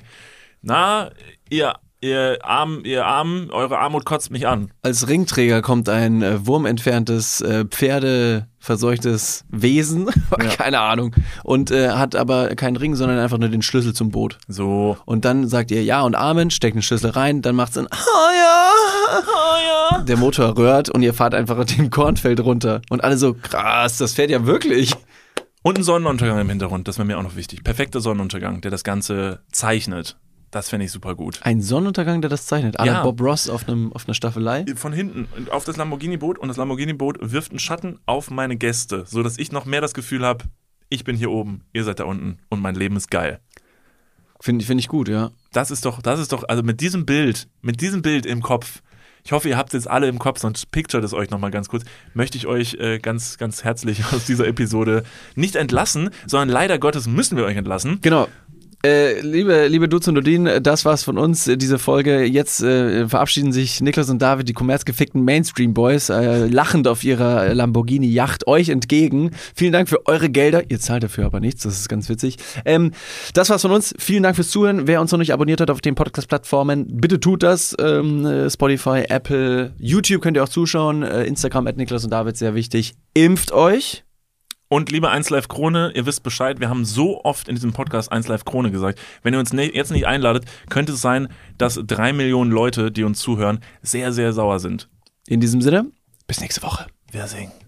na, ihr, ihr Arm, ihr Arm, eure Armut kotzt mich an. Als Ringträger kommt ein äh, wurmentferntes, äh, pferdeverseuchtes Wesen, Ja. keine Ahnung, und äh, hat aber keinen Ring, sondern einfach nur den Schlüssel zum Boot. So. Und dann sagt ihr Ja und Amen, steckt den Schlüssel rein, dann macht's ein Oh ja, oh ja. Der Motor röhrt und ihr fahrt einfach den Kornfeld runter. Und alle so, krass, das fährt ja wirklich. Und ein Sonnenuntergang im Hintergrund, das wäre mir auch noch wichtig. Perfekter Sonnenuntergang, der das Ganze zeichnet. Das fände ich super gut. Ein Sonnenuntergang, der das zeichnet. Aller Ja. Bob Ross auf, einem, auf einer Staffelei. Von hinten auf das Lamborghini-Boot und das Lamborghini-Boot wirft einen Schatten auf meine Gäste, sodass ich noch mehr das Gefühl habe, ich bin hier oben, ihr seid da unten und mein Leben ist geil. Finde find ich gut, ja. Das ist doch, das ist doch, also mit diesem Bild, mit diesem Bild im Kopf, ich hoffe, ihr habt es jetzt alle im Kopf, sonst picturet es euch nochmal ganz kurz, möchte ich euch äh, ganz, ganz herzlich aus dieser Episode nicht entlassen, sondern leider Gottes müssen wir euch entlassen. Genau. Äh, liebe, liebe Dudes und Dudin, das war's von uns, äh, diese Folge. Jetzt äh, verabschieden sich Niklas und David, die kommerzgefickten Mainstream-Boys, äh, lachend auf ihrer Lamborghini-Yacht euch entgegen. Vielen Dank für eure Gelder. Ihr zahlt dafür aber nichts, das ist ganz witzig. Ähm, das war's von uns. Vielen Dank fürs Zuhören. Wer uns noch nicht abonniert hat auf den Podcast-Plattformen, bitte tut das. Ähm, Spotify, Apple, YouTube könnt ihr auch zuschauen. Äh, Instagram at Niklas und David, sehr wichtig. Impft euch. Und liebe eins Live Krone, ihr wisst Bescheid, wir haben so oft in diesem Podcast eins Live Krone gesagt. Wenn ihr uns ne- jetzt nicht einladet, könnte es sein, dass drei Millionen Leute, die uns zuhören, sehr, sehr sauer sind. In diesem Sinne, bis nächste Woche. Wir singen.